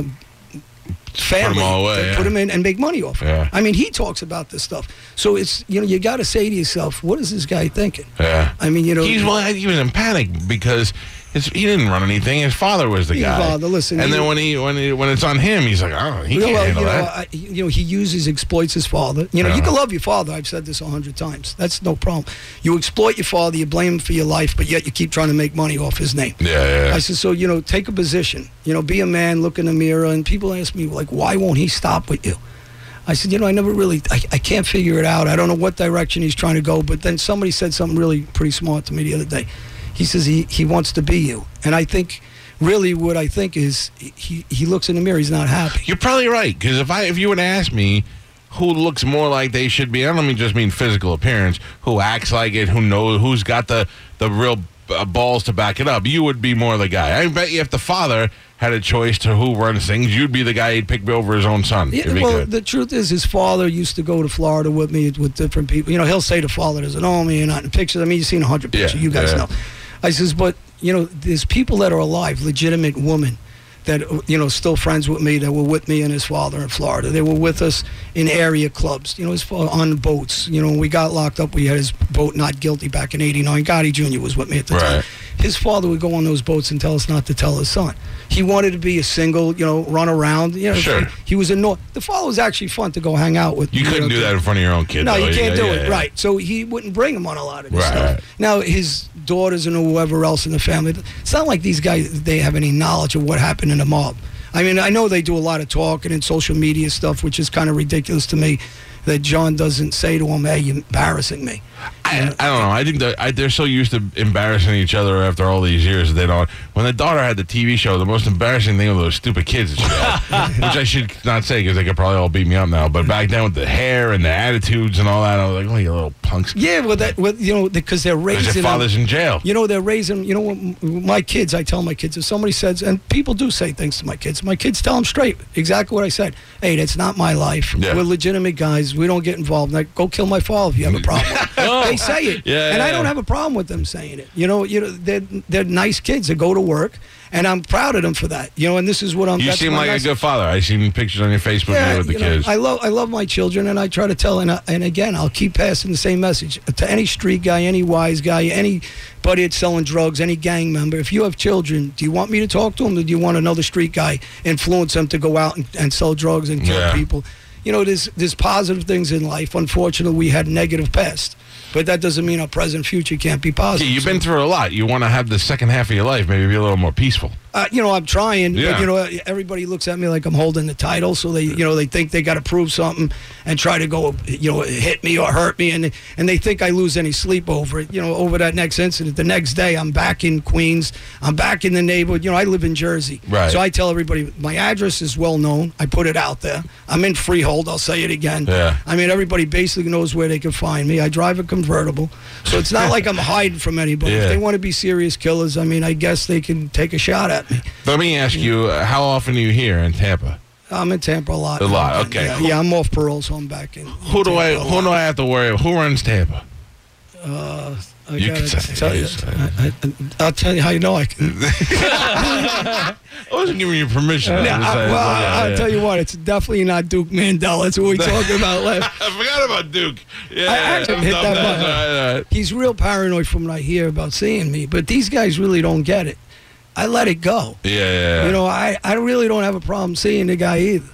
family, all away, to yeah. put them in and make money off of. Yeah. I mean, he talks about this stuff. So it's, you know, you got to say to yourself, what is this guy thinking? Yeah. I mean, you know. He's, well, he was in panic because his, he didn't run anything. His father was the His guy. father, listen, and he- then when he when he, when it's on him, he's like, oh, he can't well, handle you know, that. I, you know, he uses, exploits his father. You know, Yeah. you can love your father. I've said this a hundred times. That's no problem. You exploit your father, you blame him for your life, but yet you keep trying to make money off his name. yeah, yeah. I said, so, you know, take a position. You know, be a man, look in the mirror. And people ask me, like, why won't he stop with you? I said, you know, I never really, I, I can't figure it out. I don't know what direction he's trying to go. But then somebody said something really pretty smart to me the other day. He says he, he wants to be you. And I think, really what I think is he, he looks in the mirror, he's not happy. You're probably right, because if I if you would ask me who looks more like they should be, I don't mean just mean physical appearance, who acts like it, who knows, who's got the the real uh, balls to back it up, you would be more the guy. I bet you if the father had a choice to who runs things, you'd be the guy he'd pick over his own son. Yeah, It'd be well, good. the truth is, his father used to go to Florida with me with different people. You know, he'll say the father doesn't know me, you're not in pictures. I mean, you've seen a hundred pictures. Yeah, you guys yeah. know. I says, but, you know, there's people that are alive, legitimate women, that, you know, still friends with me, that were with me and his father in Florida. They were with us in area clubs, you know, his fa- on boats. You know, when we got locked up, we had his boat not guilty back in eighty-nine. Gotti Junior was with me at the Right. time. His father would go on those boats and tell us not to tell his son. He wanted to be a single, you know, run around. You know, Sure. He was annoyed. The father was actually fun to go hang out with. You couldn't know, do that in front of your own kid. No, though. you can't Yeah, do yeah, it. yeah. Right. So he wouldn't bring him on a lot of this Right, stuff. right. Now, his daughters and whoever else in the family, it's not like these guys, they have any knowledge of what happened in the mob. I mean, I know they do a lot of talking and social media stuff, which is kind of ridiculous to me, that John doesn't say to him, hey, you're embarrassing me. I, I don't know. I think that I, they're so used to embarrassing each other after all these years that they don't. When the daughter had the T V show, the most embarrassing thing were those stupid kids that she had, which I should not say because they could probably all beat me up now. But back then with the hair and the attitudes and all that, I was like, oh, you little punks. Yeah, well, that, well, you know, because they're Because raising your them- father's in jail. You know, they're raising, you know, what, my kids, I tell my kids, if somebody says, and people do say things to my kids, my kids tell them straight, exactly what I said. Hey, that's not my life. Yeah. We're legitimate guys. We don't get involved. Like, go kill my father if you have a problem. They say it. Yeah, and I yeah. don't have a problem with them saying it. You know, you know, they're, they're nice kids that go to work, and I'm proud of them for that. You know, and this is what I'm You that's seem my like message. a good father. I seen pictures on your Facebook Yeah, with the you know, kids. I love I love my children, and I try to tell. And I, and again, I'll keep passing the same message to any street guy, any wise guy, anybody that's selling drugs, any gang member. If you have children, do you want me to talk to them, or do you want another street guy influence them to go out and, and sell drugs and kill Yeah. people? You know, there's there's positive things in life. Unfortunately, we had negative past, but that doesn't mean our present future can't be Yeah, positive. you've been through a lot. You want to have the second half of your life maybe be a little more peaceful. Uh, you know, I'm trying, Yeah. but you know, everybody looks at me like I'm holding the title, so they, you know, they think they got to prove something and try to go, you know, hit me or hurt me, and and they think I lose any sleep over it. You know, over that next incident, the next day I'm back in Queens, I'm back in the neighborhood. You know, I live in Jersey, Right. so I tell everybody my address is well known. I put it out there. I'm in Freehold. I'll say it again. Yeah. I mean, everybody basically knows where they can find me. I drive a convertible, so it's not like I'm hiding from anybody. Yeah. If they want to be serious killers, I mean, I guess they can take a shot at me. Let me ask you, uh, how often are you here in Tampa? I'm in Tampa a lot. A lot, okay. Yeah, yeah, I'm off parole, so I'm back in. in Who do I Tampa a who lot. do I have to worry about? Who runs Tampa? Uh, I You gotta can say- tell you. you say. I, I, I'll tell you how you know I can. I wasn't giving you permission. I Yeah, was I, saying, well, yeah, I'll yeah. tell you what. It's definitely not Duke Mandel. That's what we talked about last. I forgot about Duke. Yeah, I actually hit that button. Right, right. He's real paranoid from what I hear about seeing me, but these guys really don't get it. I let it go. Yeah, yeah, yeah. You know, I, I really don't have a problem seeing the guy either.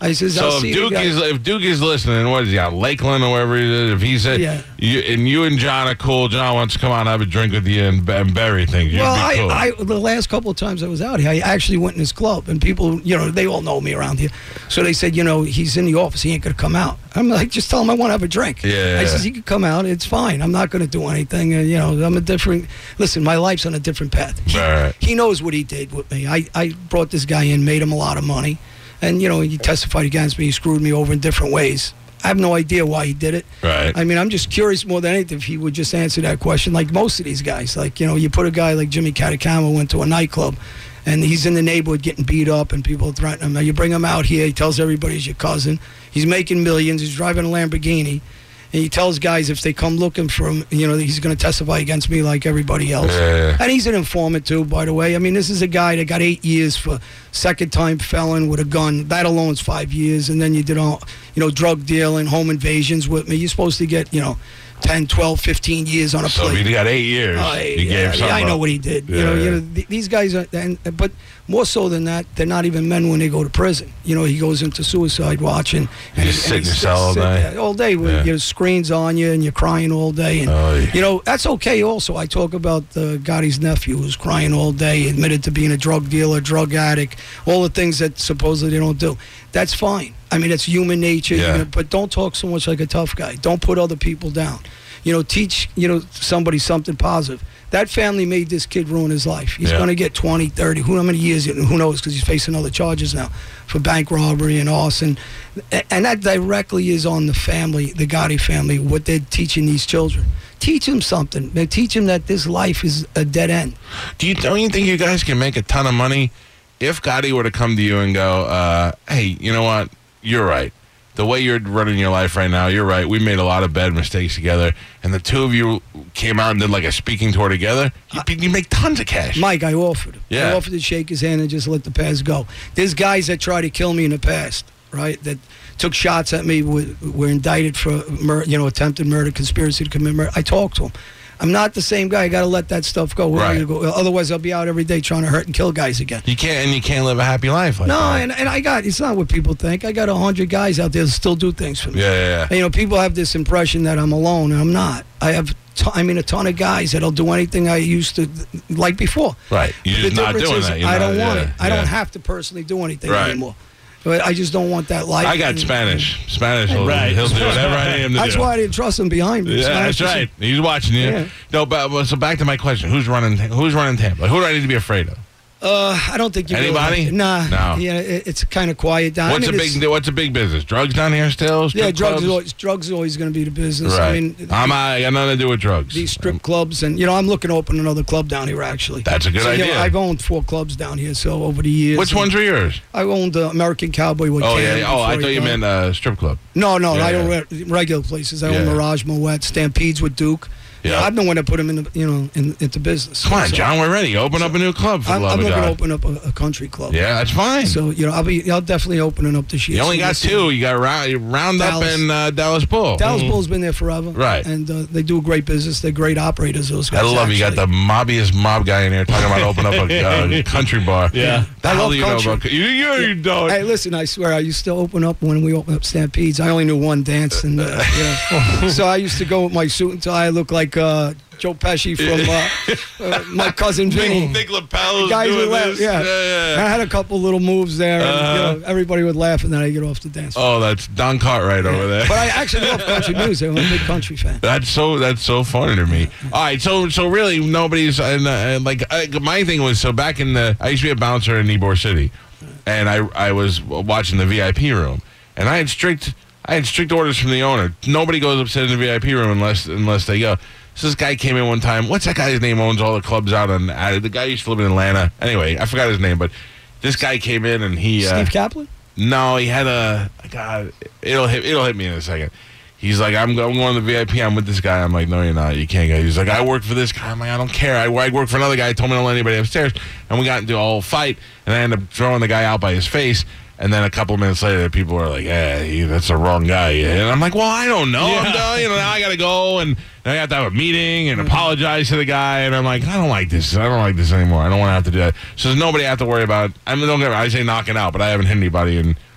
I says, So I'll if see you Duke guys. is if Duke is listening, what is he on Lakeland or wherever he is? If he said, Yeah. you, and you and John are cool, John wants to come on, have a drink with you and, and bury things. You'd Well, be cool. I, I the last couple of times I was out here, I actually went in his club, and people, you know, they all know me around here. So they said, you know, he's in the office, he ain't gonna come out. I'm like, just tell him I want to have a drink. Yeah. I says, he can come out, it's fine. I'm not gonna do anything. And, you know, I'm a different. Listen, my life's on a different path. He, Right. he knows what he did with me. I, I brought this guy in, made him a lot of money, and you know, he testified against me. He screwed me over in different ways. I have no idea why he did it. Right. I mean, I'm just curious more than anything if he would just answer that question, like most of these guys. Like, you know, you put a guy like Jimmy Catacamo went to a nightclub, and he's in the neighborhood getting beat up, and people threaten him. Now you bring him out here, he tells everybody he's your cousin. He's making millions. He's driving a Lamborghini. And he tells guys if they come looking for him, you know, he's going to testify against me like everybody else. Yeah. And he's an informant, too, by the way. I mean, this is a guy that got eight years for second-time felon with a gun. That alone's five years. And then you did all, you know, drug dealing, home invasions with me. You're supposed to get, you know, ten, twelve, fifteen years on a So plate. if he got eight years, Oh, he yeah, gave yeah, I something know up. what he did. Yeah, you know, yeah. you know, th- these guys are, and, but more so than that, they're not even men when they go to prison. You know, he goes into suicide watch and, and, just and sit in your he's cell all sit day? there all day with Yeah. your screens on you and you're crying all day. And Oh, yeah. you know, that's okay. Also, I talk about uh, Gotti's nephew who's crying all day, admitted to being a drug dealer, drug addict, all the things that supposedly they don't do. That's fine. I mean, it's human nature. Yeah. You know, but don't talk so much like a tough guy. Don't put other people down. You know, teach, you know, somebody something positive. That family made this kid ruin his life. He's Yeah. going to get twenty, thirty, who how many years, who knows, because he's facing other charges now for bank robbery and arson. A- And that directly is on the family, the Gotti family, what they're teaching these children. Teach them something. They teach them that this life is a dead end. Do you don't you think you guys can make a ton of money if Gotti were to come to you and go, uh, hey, you know what? You're right. The way you're running your life right now, you're right. We made a lot of bad mistakes together, and the two of you came out and did like a speaking tour together. You, you make tons of cash. Mike, I offered him. Yeah. I offered to shake his hand and just let the past go. There's guys that tried to kill me in the past, right? That took shots at me, were, were indicted for, mur- you know, attempted murder, conspiracy to commit murder. I talked to him. I'm not the same guy. I got to let that stuff go. Where Right. you go. Otherwise, I'll be out every day trying to hurt and kill guys again. You can't, and you can't live a happy life like No, that. and, and I got, it's not what people think. I got a hundred guys out there that still do things for me. Yeah, yeah, yeah. And, you know, people have this impression that I'm alone, and I'm not. I have, t- I mean, a ton of guys that'll do anything I used to, like before. Right. You're The just not difference doing is that. You're I not- don't want yeah, it. I yeah. don't have to personally do anything Right. anymore. But I just don't want that life. I got And- Spanish. Spanish. Will, Right. He'll do whatever I need him to That's do. why I didn't trust him behind me. Yeah, Spanish that's is- right. He's watching you. Yeah. No, but but- so back to my question: Who's running? Who's running Tampa? Who do I need to be afraid of? Uh, I don't think you Anybody? Really, nah. No. Yeah, it, it's kind of quiet down. What's I mean, a it's- big? What's a big business? Drugs down here still? Strip Yeah, drugs. clubs? Is always, drugs is always going to be the business. Right. I mean, I'm. I got nothing to do with drugs. these strip clubs, and you know, I'm looking to open another club down here. Actually, That's a good So, you know, idea. I've owned four clubs down here, so over the years. Which and ones are yours? I owned the American Cowboy with Oh Cam yeah. yeah. Oh, I before thought he you died. meant uh, strip club. No, no, Yeah, I don't yeah. re- regular places. I Yeah. own Mirage, Moet, Stampedes with Duke. Yeah. Yeah, I'm the one that put him in, the, you know, in, into business. Come on, So, John. We're ready. Open up a new club for the I'm, love I'm of looking to God. open up a, a country club. Yeah, that's fine. So you know, I'll be, I'll definitely opening up this year. you only So got you'll see- two. You got Round, Roundup Dallas. and uh, Dallas Bull. Dallas Bull's been there forever, Right. And uh, they do a great business. They're great operators. Those guys. I love you. Got the actually. mobbiest mob guy in here talking about opening up a uh, country bar. Yeah. The I hell love do you country. know about? You, you, you don't. Hey, listen, I swear, I used to open up when we opened up Stampedes. I only knew one dance, and uh, yeah. So I used to go with my suit and tie. I look like uh, Joe Pesci from uh, uh, My Cousin Vinny. Nick lapels Guys doing would laugh, this. yeah. yeah. I had a couple little moves there, and Uh-huh. you know, everybody would laugh, and then I get off the dance floor. Oh, that's Don Cartwright over there. But I actually love country music. I'm a big country fan. That's so that's so funny to me. All right, so so really nobody's and, uh, and like uh, my thing was so back in the I used to be a bouncer in Ybor City, and I I was watching the V I P room, and I had strict I had strict orders from the owner. Nobody goes upstairs in the V I P room unless unless they go. So this guy came in one time. What's that guy's name? Owns all the clubs out on uh, the guy used to live in Atlanta. Anyway, I forgot his name, but this guy came in and he uh, Steve Kaplan? no, he had a God. It'll hit. It'll hit me in a second. He's like, I'm, I'm going to the V I P. I'm with this guy. I'm like, no, you're not. You can't go. He's like, I work for this guy. I'm like, I don't care. I, I work for another guy. He told me not to let anybody upstairs. And we got into a whole fight. And I ended up throwing the guy out by his face. And then a couple of minutes later, people were like, yeah, he, that's the wrong guy. And I'm like, well, I don't know. I'm done. You know, now I got to go. And I got to have a meeting and apologize to the guy. And I'm like, I don't like this. I don't like this anymore. I don't want to have to do that. So there's nobody I have to worry about. I mean, don't get me wrong, I say knocking out, but I haven't hit anybody in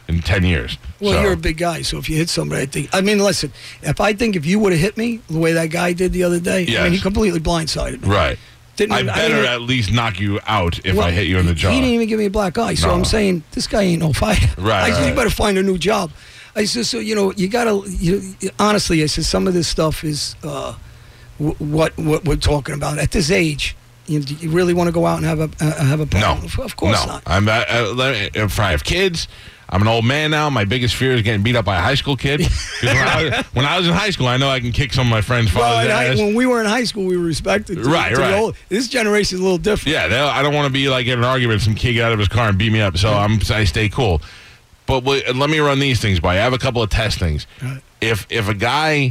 in ten years. Well, so. you're a big guy, so if you hit somebody, I think. I mean, listen. If I think if you would have hit me the way that guy did the other day, yes. I mean, he completely blindsided me. Right. Didn't I even, better I even, at least knock you out if well, I hit you in the jaw. He didn't even give me a black eye, so No. I'm saying this guy ain't no fighter. Right, I said, right. you better find a new job. I said, so you know, you gotta. You, honestly, I said some of this stuff is uh, w- what what we're talking about at this age. You, do you really want to go out and have a uh, have a problem? No, of course no. not. I'm uh, uh, if I have kids. I'm an old man now. My biggest fear is getting beat up by a high school kid. 'Cause when, I was, when I was in high school, I know I can kick some of my friends' Well, fathers' in high- ass. when we were in high school, we were respected. To, Right, to right. The old, this generation is a little different. Yeah, they'll- I don't want to be like in an argument. Some kid get out of his car and beat me up. So I'm I stay cool. But wait, let me run these things by you. I have a couple of test things. Right. If if a guy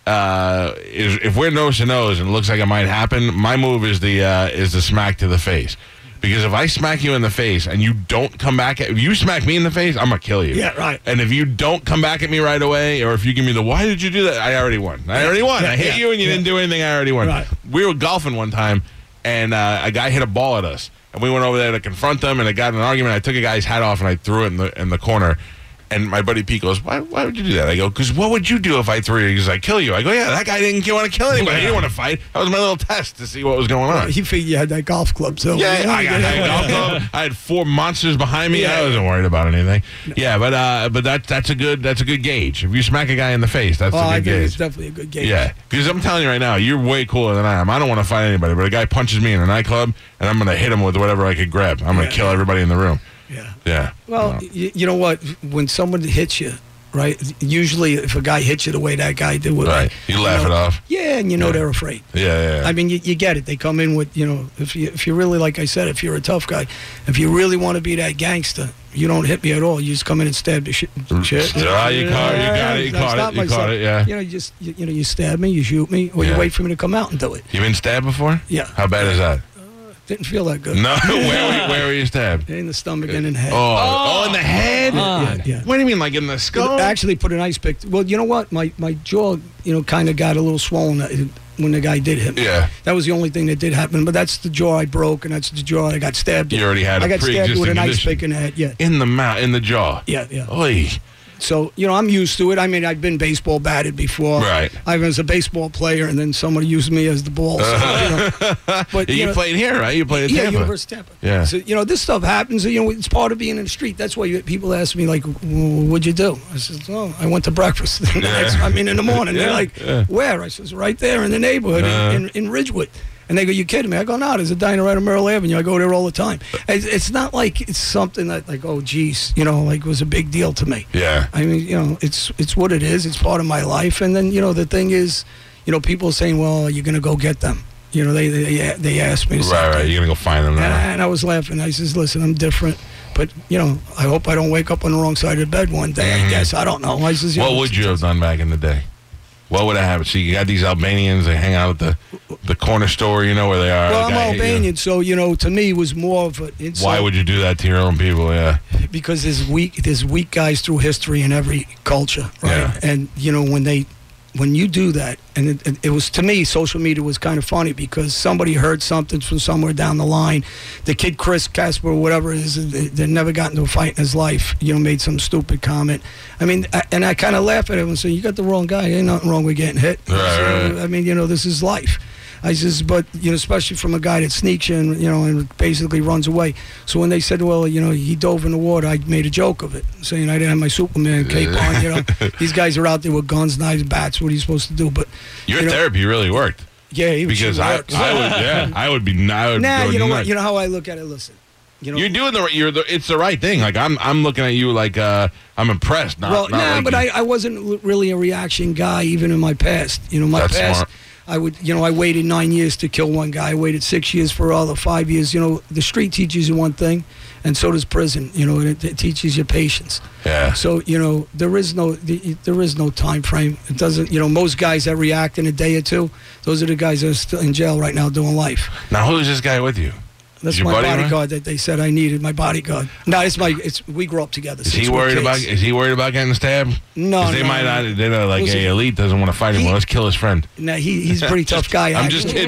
uh, is if we're nose to nose and it looks like it might happen, my move is the uh, is the smack to the face. Because if I smack you in the face and you don't come back, at, if you smack me in the face, I'm gonna kill you. Yeah, right. And if you don't come back at me right away, or if you give me the why did you do that, I already won. I already won. Yeah, I hit yeah, you and you yeah. didn't do anything. I already won. Right. We were golfing one time, and uh, a guy hit a ball at us, and we went over there to confront them, and it got in an argument. I took a guy's hat off and I threw it in the in the corner. And my buddy Pete goes, why, why would you do that? I go, because what would you do if I threw you? He goes, I kill you. I go, yeah, that guy didn't want to kill anybody. He didn't want to fight. That was my little test to see what was going on. He figured you had that golf club, so Yeah, I got that golf club. I had four monsters behind me. Yeah. I wasn't worried about anything. Yeah, but uh, but that that's a good that's a good gauge. If you smack a guy in the face, that's Oh, a I good think it's gauge. definitely a good gauge. Yeah, because I'm telling you right now, you're way cooler than I am. I don't want to fight anybody, but a guy punches me in a nightclub, and I'm going to hit him with whatever I could grab. I'm going to Yeah. kill everybody in the room. Yeah. Yeah. Well, No. y- you know what? When someone hits you, right? Usually, if a guy hits you the way that guy did with Right. me, You laugh know, it off. Yeah, and you know Yeah. they're afraid. Yeah, yeah. I mean, you, you get it. They come in with, you know, if you if you really, like I said, if you're a tough guy, if you really want to be that gangster, you don't hit me at all. You just come in and stab the shit. shit. Ah, you caught it, you got it, you I caught it, stopped you caught myself. it, yeah. You know, you just you, you know, you stab me, you shoot me, or Yeah. you wait for me to come out and do it. You been stabbed before? Yeah. How bad is that? Didn't feel that good. No. where, were you, where were you stabbed? In the stomach and in the head. Oh, oh, in the head? yeah, yeah. What do you mean, like in the skull? Actually, put an ice pick. Well, you know what? My my jaw, you know, kind of got a little swollen uh, when the guy did hit me. Yeah. That was the only thing that did happen. But that's the jaw I broke, and that's the jaw I got stabbed. You already had a I got stabbed pre-existing with an ice condition. pick in the head. Yeah. In the mouth, in the jaw. Yeah, yeah. Oy. So, you know, I'm used to it. I mean, I've been baseball batted before. Right. I was a baseball player, and then somebody used me as the ball. So, you know, but, You, you know, played here, right? You played at yeah, Tampa. University of Tampa. Yeah. So, you know, this stuff happens. You know, it's part of being in the street. That's why you, people ask me, like, "Well, what'd you do? I said, oh, I went to breakfast. The next- I mean, in the morning. They're Yeah, like, yeah. where? I says, right there in the neighborhood Uh. in, in, in Ridgewood. And they go, you kidding me? I go, no, there's a diner right on Merrill Avenue. I go there all the time. It's, it's not like it's something that, like, oh, geez, you know, like, was a big deal to me. Yeah. I mean, you know, it's it's what it is. It's part of my life. And then, you know, the thing is, you know, people saying, well, you're going to go get them. You know, they they, they asked me. the same Right, right. thing. You're going to go find them And now. I, and I was laughing. I says, listen, I'm different. But, you know, I hope I don't wake up on the wrong side of the bed one day, Mhm. I guess. I don't know. I says, you What know, would you have done back in the day? What would have happened? So you got these Albanians, they hang out at the the corner store, you know where they are. Well, The I'm guy hit you. Albanian, so, you know, to me, it was more of an insult. Why would you do that to your own people? Yeah. Because there's weak, there's weak guys through history in every culture, right? Yeah. And, you know, when they, when you do that, and it, it, it was, to me, social media was kind of funny because somebody heard something from somewhere down the line. The kid Chris Casper or whatever it is, they, they never got into a fight in his life, you know, made some stupid comment. I mean, I, and I kind of laugh at him and say, you got the wrong guy. Ain't nothing wrong with getting hit. Right, So, right. I mean, you know, this is life. I says, but, you know, especially from a guy that sneaks in, you know, and basically runs away. So when they said, well, you know, he dove in the water, I made a joke of it, saying I didn't have my Superman cape on, you know. These guys are out there with guns, knives, bats. What are you supposed to do? But Your you know, therapy really worked. yeah, he was Because I, I would, yeah, I would be, I would Nah, go you know what? nuts. You know how I look at it? Listen, you know. You're doing the, you're the, it's the right thing. Like I'm, I'm looking at you like, uh, I'm impressed. Not, well, not nah, like but you- I, I wasn't l- really a reaction guy even in my past. You know, my That's past. smart. I would, you know, I waited nine years to kill one guy. I waited six years for other five years. You know, the street teaches you one thing, and so does prison. You know, and it, it teaches you patience. Yeah. So you know, there is no, the, there is no time frame. It doesn't. You know, most guys that react in a day or two, those are the guys that are still in jail right now doing life. Now, who's this guy with you? That's Is your my buddy, right? bodyguard that they said I needed. My bodyguard. No, it's my. It's we grew up together. Is since he we were worried kids. about? Is he worried about getting stabbed? No, 'Cause they no, might no. not. They're not like, Listen, hey, Elite doesn't want to fight him. he- well, let's kill his friend. No, he, he's a pretty tough guy. I'm actually. just kidding.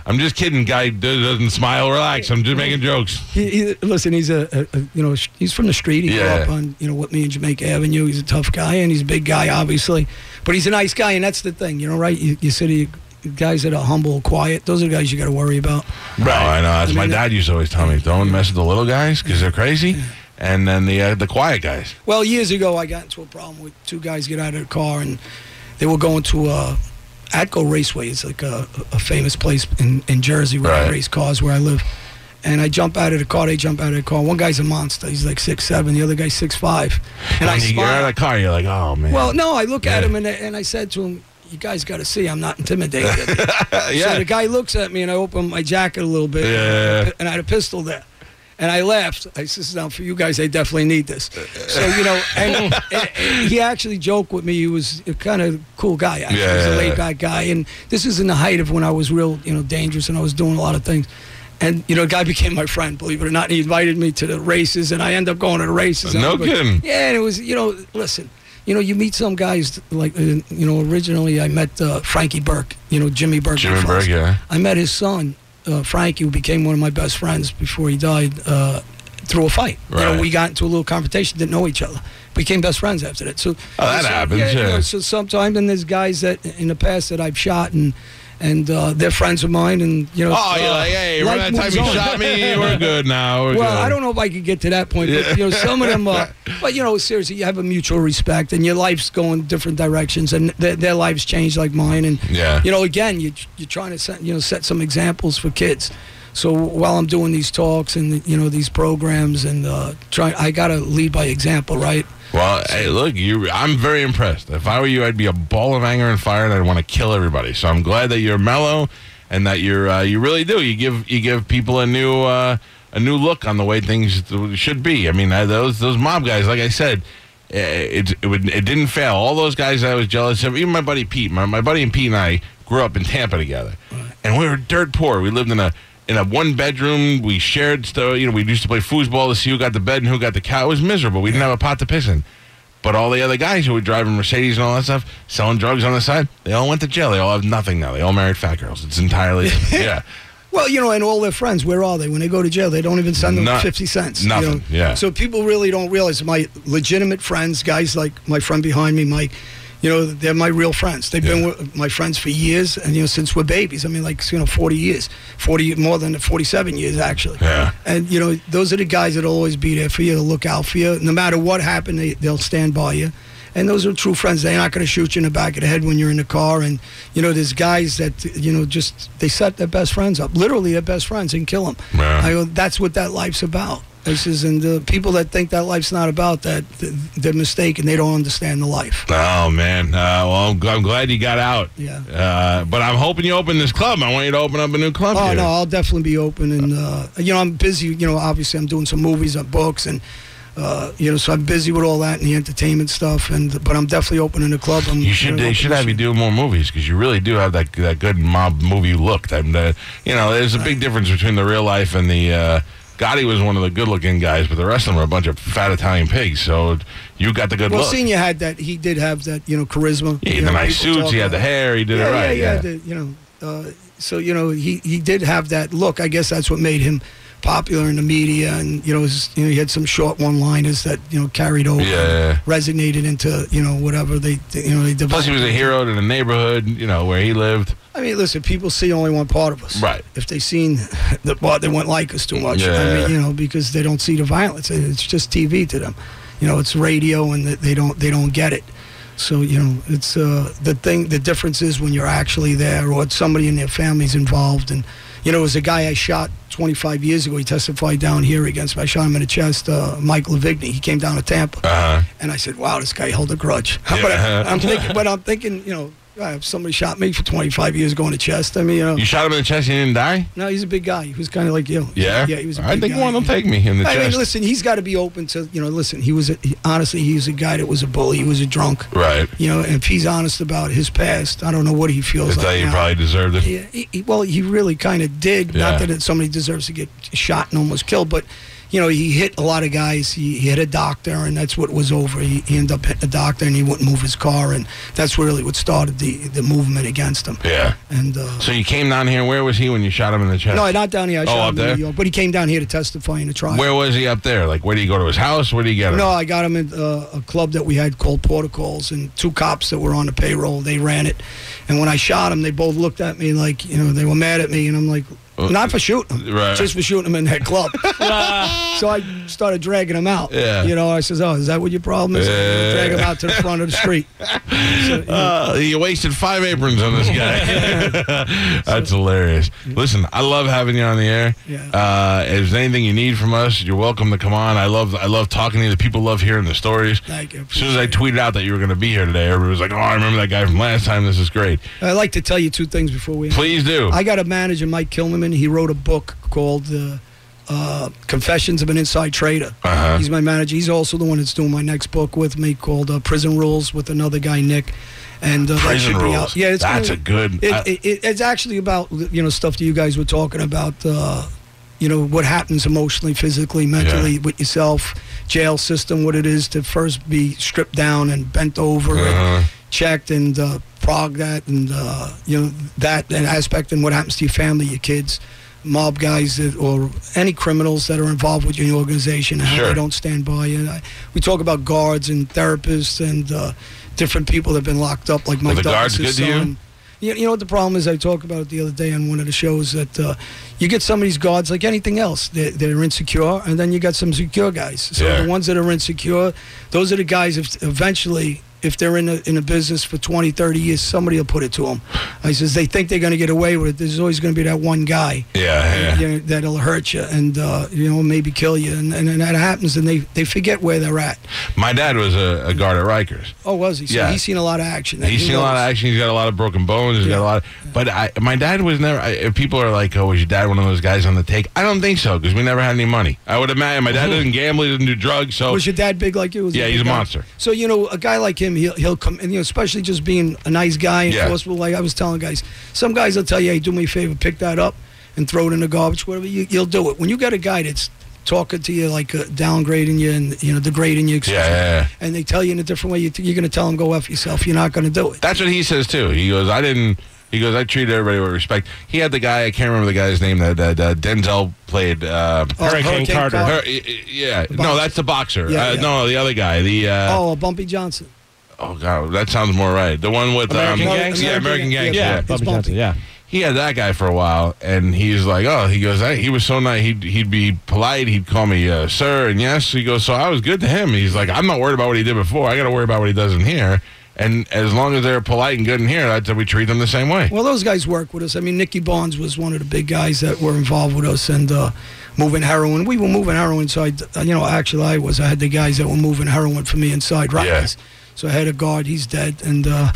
I'm just kidding. Guy doesn't smile. Relax. I'm just making jokes. He, he, listen, he's a, a, a you know he's from the street. He Yeah. grew up on you know Whitney and Jamaica Avenue. He's a tough guy and he's a big guy, obviously, but he's a nice guy, and that's the thing, you know, right? You, you said he, guys that are humble, quiet. Those are the guys you got to worry about. Right. Oh, I know. That's I my mean, dad used to always tell me. Don't mess with the little guys because they're crazy, Yeah. and then the uh, the quiet guys. Well, years ago, I got into a problem with two guys get out of the car and they were going to uh, Atco Raceway. It's like a, a famous place in, in Jersey where Right. I race cars, where I live. And I jump out of the car. They jump out of the car. One guy's a monster. He's like six seven. The other guy's six five. And when I you get out smile. of the car, you're like, oh man. Well, no, I look at Yeah. him and I, and I said to him, "You guys got to see, I'm not intimidated." yeah. So the guy looks at me and I open my jacket a little bit. Yeah. And I had a pistol there. And I laughed. I said, "This is now for you guys. They definitely need this." So, you know, and, and, and he actually joked with me. He was a kind of cool guy, actually. Yeah. He was a laid-back guy. And this is in the height of when I was real, you know, dangerous and I was doing a lot of things. And, you know, the guy became my friend, believe it or not. He invited me to the races, and I ended up going to the races. No Everybody- kidding. Yeah, and it was, you know, listen, you know, you meet some guys, like, uh, you know, originally I met uh, Frankie Burke, you know, Jimmy Burke. Jimmy Goodfellas. Burke, yeah. I met his son, uh, Frankie, who became one of my best friends before he died, uh, through a fight. You Right. know, we got into a little confrontation, didn't know each other. Became best friends after that. So, Oh, that so, happens, Yeah, you yeah. know, so sometimes, and there's guys that in the past that I've shot, and and uh, they're friends of mine, and you know. Oh, you're uh, like, hey, remember that time moves you on. shot me? We're good now. We're Well, good. I don't know if I could get to that point, but you know, some of them. Uh, but you know, seriously, you have a mutual respect, and your life's going different directions, and their, their lives change like mine, and Yeah. you know, again, you you're trying to set you know set some examples for kids. So while I'm doing these talks and you know these programs and uh, try, I gotta lead by example, right? Well, hey, look, you. I'm very impressed. If I were you, I'd be a ball of anger and fire, and I'd want to kill everybody. So I'm glad that you're mellow, and that you're. Uh, you really do. You give you give people a new uh, a new look on the way things should be. I mean, uh, those those mob guys, like I said, it it, would, it didn't fail. All those guys I was jealous of, even my buddy Pete. My my buddy and Pete and I grew up in Tampa together, and we were dirt poor. We lived in a. In a one bedroom, we shared stuff. You know, we used to play foosball to see who got the bed and who got the couch. It was miserable. We didn't have a pot to piss in. But all the other guys who were driving Mercedes and all that stuff, selling drugs on the side, they all went to jail. They all have nothing now. They all married fat girls. It's entirely yeah. Well, you know, and all their friends, where are they? When they go to jail, they don't even send them Not- fifty cents. you nothing, know? yeah. So people really don't realize my legitimate friends, guys like my friend behind me, Mike, you know, they're my real friends. They've been Yeah. with my friends for years, and, you know, since we're babies. I mean, like, you know, forty years. forty, more than forty-seven years, actually. Yeah. And, you know, those are the guys that'll always be there for you, to look out for you. No matter what happened, they, they'll stand by you. And those are true friends. They're not going to shoot you in the back of the head when you're in the car. And, you know, there's guys that, you know, just, they set their best friends up, literally their best friends, and kill them. Yeah. I go, that's what that life's about. This is, and the people that think that life's not about that, they're mistaken. They don't understand the life. Oh man. Uh, well, I'm, I'm glad you got out. Yeah. Uh, but I'm hoping you open this club. I want you to open up a new club. Oh, here. no, I'll definitely be open. And, uh, you know, I'm busy. You know, obviously I'm doing some movies and books. And, uh, you know, so I'm busy with all that and the entertainment stuff. And But I'm definitely opening the club. I'm, You should. gonna They open should this have you year. do more movies because you really do have that that good mob movie look. That uh, you know, there's a big difference between the real life and the. Uh, Gotti was one of the good-looking guys, but the rest of them are a bunch of fat Italian pigs. So you got the good Well, look. Senior had that. He did have that, you know, charisma. He you had the know, nice people suits. talk He had the about- hair. He did yeah, it right. Yeah, yeah, Yeah. the, you know, uh, so, you know, he, he did have that look. I guess that's what made him popular in the media. And, you know, his, you know he had some short one-liners that, you know, carried over. Yeah. Resonated into, you know, whatever they, you know, they developed. Plus, he was a hero to the neighborhood. You know where he lived. I mean, listen, people see only one part of us. Right. If they seen the part, they wouldn't like us too much. I Yeah. mean, you know, because they don't see the violence. It's just T V to them. You know, it's radio, and they don't they don't get it. So, you know, it's uh, the thing. The difference is when you're actually there, or somebody in their family's involved. And you know, it was a guy I shot twenty-five years ago. He testified down here against me. I shot him in the chest. Uh, Mike Lavigny. He came down to Tampa, Uh-huh. and I said, "Wow, this guy held a grudge." Yeah. but I, I'm thinking, but I'm thinking, you know. Uh, if somebody shot me for twenty-five years going to chest, I mean, you know. You shot him in the chest and he didn't die? No, he's a big guy. He was kind of like you. Yeah? Yeah, he was a big I think guy. one will take me in the I chest. mean, listen, he's got to be open to, you know, listen, he was, a, he, honestly, he was a guy that was a bully. He was a drunk. Right. You know, and if he's honest about his past, I don't know what he feels It's like that you now. probably deserved it. Yeah, he, he- well, he really kind of did. Yeah. Not that it, somebody deserves to get shot and almost killed, but you know, he hit a lot of guys. He, he hit a doctor, and that's what was over. He, he ended up hitting a doctor, and he wouldn't move his car, and that's really what started the, the movement against him. Yeah. And uh, So you came down here. Where was he when you shot him in the chest? no, not down here. I Oh, shot up him there? in New York, but he came down here to testify in the trial. Where was he up there? Like, where did you go to his house? Where did you get him? No, I got him in uh, a club that we had called Protocols, and two cops that were on the payroll, they ran it. And when I shot him, they both looked at me like, you know, they were mad at me, and I'm like, not for shooting him, Right. just for shooting him in that club. So I started dragging him out. Yeah. You know, I says, oh, is that what your problem is? Yeah. Drag him out to the front of the street. So, you know, Uh, you wasted five aprons on this guy. That's hilarious. Listen, I love having you on the air. Yeah. Uh, if there's anything you need from us, you're welcome to come on. I love I love talking to you. The people love hearing the stories. Thank you. As soon as I tweeted out that you were going to be here today, everybody was like, oh, I remember that guy from last time. This is great. I'd like to tell you two things before we end. Please do. I got a manager, Mike Kilman. He wrote a book called uh, uh, Confessions of an Inside Trader. Uh-huh. He's my manager. He's also the one that's doing my next book with me called uh, Prison Rules with another guy, Nick. And uh, that Prison should be Rules. out. Yeah, it's That's gonna- a good. It, I- it, it, it's actually about, you know, stuff that you guys were talking about. Uh, you know, what happens emotionally, physically, mentally Yeah. with yourself, jail system, what it is to first be stripped down and bent over Uh-huh. and checked and uh, prog that and, uh, you know, that, that aspect and what happens to your family, your kids, mob guys that, or any criminals that are involved with your organization and how Sure. they don't stand by you. And I, we talk about guards and therapists and uh, different people that have been locked up, like Well, Mike the guards Douglas' good to you? son. You, you know what the problem is? I talked about it the other day on one of the shows that uh, you get some of these guards like anything else. They're, they're insecure, and then you got some secure guys. So Yeah. the ones that are insecure, those are the guys if eventually, if they're in a, in a business for twenty, thirty years, somebody will put it to them. I says, they think they're going to get away with it. There's always going to be that one guy yeah, yeah. you know, that'll hurt you and, uh, you know, maybe kill you. And, and, and that happens, and they, they forget where they're at. My dad was a, a guard at Rikers. Oh, was he? So Yeah. he's seen a lot of action. He's He seen a lot of knows. action. He's got a lot of broken bones. He's got Yeah. a lot. Of, but I, my dad was never. I, if people are like, "Oh, was your dad one of those guys on the take?" I don't think so because we never had any money. I would imagine my dad doesn't gamble. He doesn't do drugs. So Was your dad big like you? Was he Yeah, big he's a guy? monster. So you know, a guy like him, he'll he'll come, and you know, especially just being a nice guy and Yeah. forceful. Like I was telling guys, some guys will tell you, "Hey, do me a favor, pick that up and throw it in the garbage." Whatever, you, you'll do it. When you got a guy that's talking to you like uh, downgrading you and you know degrading you, excuse Yeah, me, yeah, yeah. and they tell you in a different way, you you're going to tell them go f yourself. You're not going to do it. That's what he says too. He goes, "I didn't." He goes, "I treated everybody with respect." He had the guy. I can't remember the guy's name that, that uh, Denzel played. Uh, Oh, Hurricane Carter. her, yeah, no, boxer. that's the boxer. Yeah, uh, yeah. No, the other guy. The uh, Oh, uh, Bumpy Johnson. oh god, that sounds more right. The one with American um, Gangster? Yeah, American Yeah, Gangster. Yeah, Yeah. It's Bobby Johnson. bumpy. Yeah. He had that guy for a while, and he's like, oh, he goes, hey, he was so nice. He'd, he'd be polite. He'd call me uh, sir and yes. He goes, so I was good to him. He's like, I'm not worried about what he did before. I got to worry about what he does in here. And as long as they're polite and good in here, that's we treat them the same way. Well, those guys work with us. I mean, Nicky Barnes was one of the big guys that were involved with us and uh, moving heroin. We were moving heroin inside. Uh, you know, actually, I was. I had the guys that were moving heroin for me inside Rikers. So I had a guard. He's dead. And uh,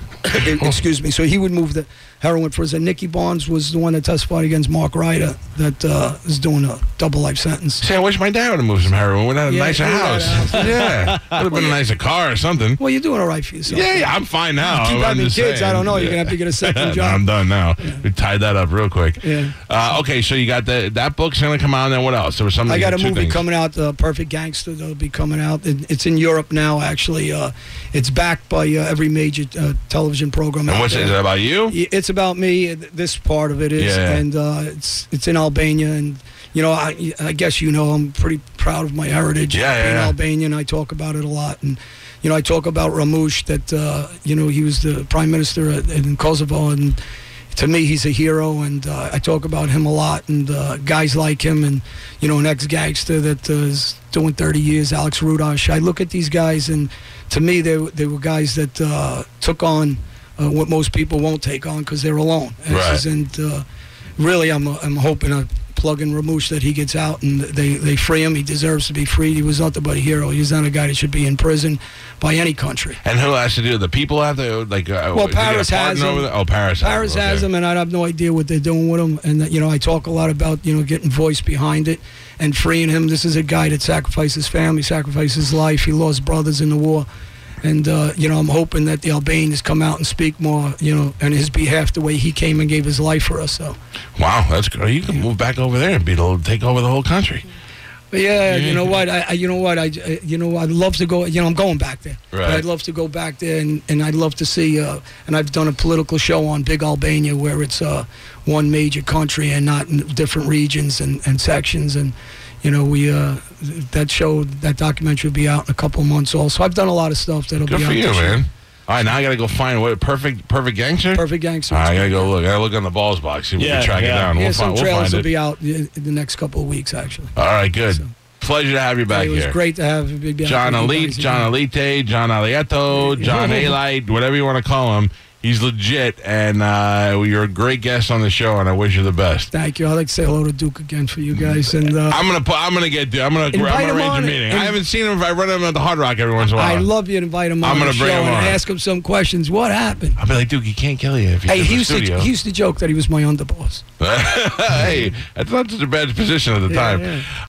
excuse me. So he would move the heroin for us. And Nicky Barnes was the one that testified against Mark Ryder that uh, is doing a double life sentence. See, I wish my dad would have moved some heroin. We'd have a Yeah, nicer he would've house. had a Yeah, would have been a nicer car or something. Well, you're doing all right for yourself. Yeah, yeah, I'm fine now. Keep I'm having just kids. saying. I don't know. You're gonna have to get a second No, job. I'm done now. We tied that up real quick. Yeah. Uh, okay, so you got the, that book's going to come out, and then what else? There was something. I got a two movie things. coming out, uh, Perfect Gangster, that'll be coming out. It, it's in Europe now, actually. Uh, it's backed by uh, every major uh, television program. And out what's there. is it about you? It's about me. This part of it is, Yeah. and uh, it's it's in Albania, and you know, I, I guess you know, I'm pretty proud of my heritage. Yeah, being yeah, yeah. Albanian. I talk about it a lot, and you know, I talk about Ramush. That uh, you know, he was the prime minister in Kosovo, and to me, he's a hero, and uh, I talk about him a lot, and uh, guys like him, and you know, an ex-gangster that uh, is doing thirty years, Alex Rudash. I look at these guys, and to me, they they were guys that uh, took on uh, what most people won't take on because they're alone. And, Right. this is- and uh, really, I'm I'm hoping I plug in Ramush that he gets out and they, they free him. He deserves to be freed. He was nothing but a hero. He's not a guy that should be in prison by any country. And who has to do it? The people have to, like, uh, Well, does he get a Paris has partner him. over there? Oh, Paris has Paris him. has Okay. him, and I have no idea what they're doing with him. And, you know, I talk a lot about, you know, getting voice behind it and freeing him. This is a guy that sacrificed his family, sacrificed his life. He lost brothers in the war. And, uh, you know, I'm hoping that the Albanians come out and speak more, you know, on his behalf the way he came and gave his life for us. So, Wow, that's good. You can move back over there and be able to take over the whole country. But yeah, you know what? I, I you know what? I, I you know I'd love to go. You know, I'm going back there. Right. But I'd love to go back there, and, and I'd love to see. Uh, and I've done a political show on Big Albania, where it's uh, one major country and not in different regions and, and sections. And you know, we uh, that show, that documentary will be out in a couple of months. Also, I've done a lot of stuff that'll Good be for out you, this year. man. All right, now I got to go find what perfect perfect gangster. Perfect Gangster. All right, I got to go look. I got to look on the balls box. See if Yeah, we can track yeah. it down. Yeah, We'll some find, we'll trailers find will it. be out in in the next couple of weeks, actually. All right, good. So- Pleasure to have you back it was here. great to have you back John with you Elite, guys John again. Elite, John Alieto, John Alite, whatever you want to call him. He's legit, and uh, you're a great guest on the show, and I wish you the best. Thank you. I'd like to say hello to Duke again for you guys. And uh, I'm gonna put. I'm gonna get. I'm gonna. I'm Invite gonna him arrange a on meeting. and- I haven't seen him. I run him at the Hard Rock every once in a while. I love you to invite him on I'm gonna the bring show him and on. ask him some questions. What happened? I'll be like, Duke, he can't kill you if he's Hey, in he the used, to, studio. he used to joke that he was my underboss. Hey, that's not such a bad position at the Yeah, time. yeah.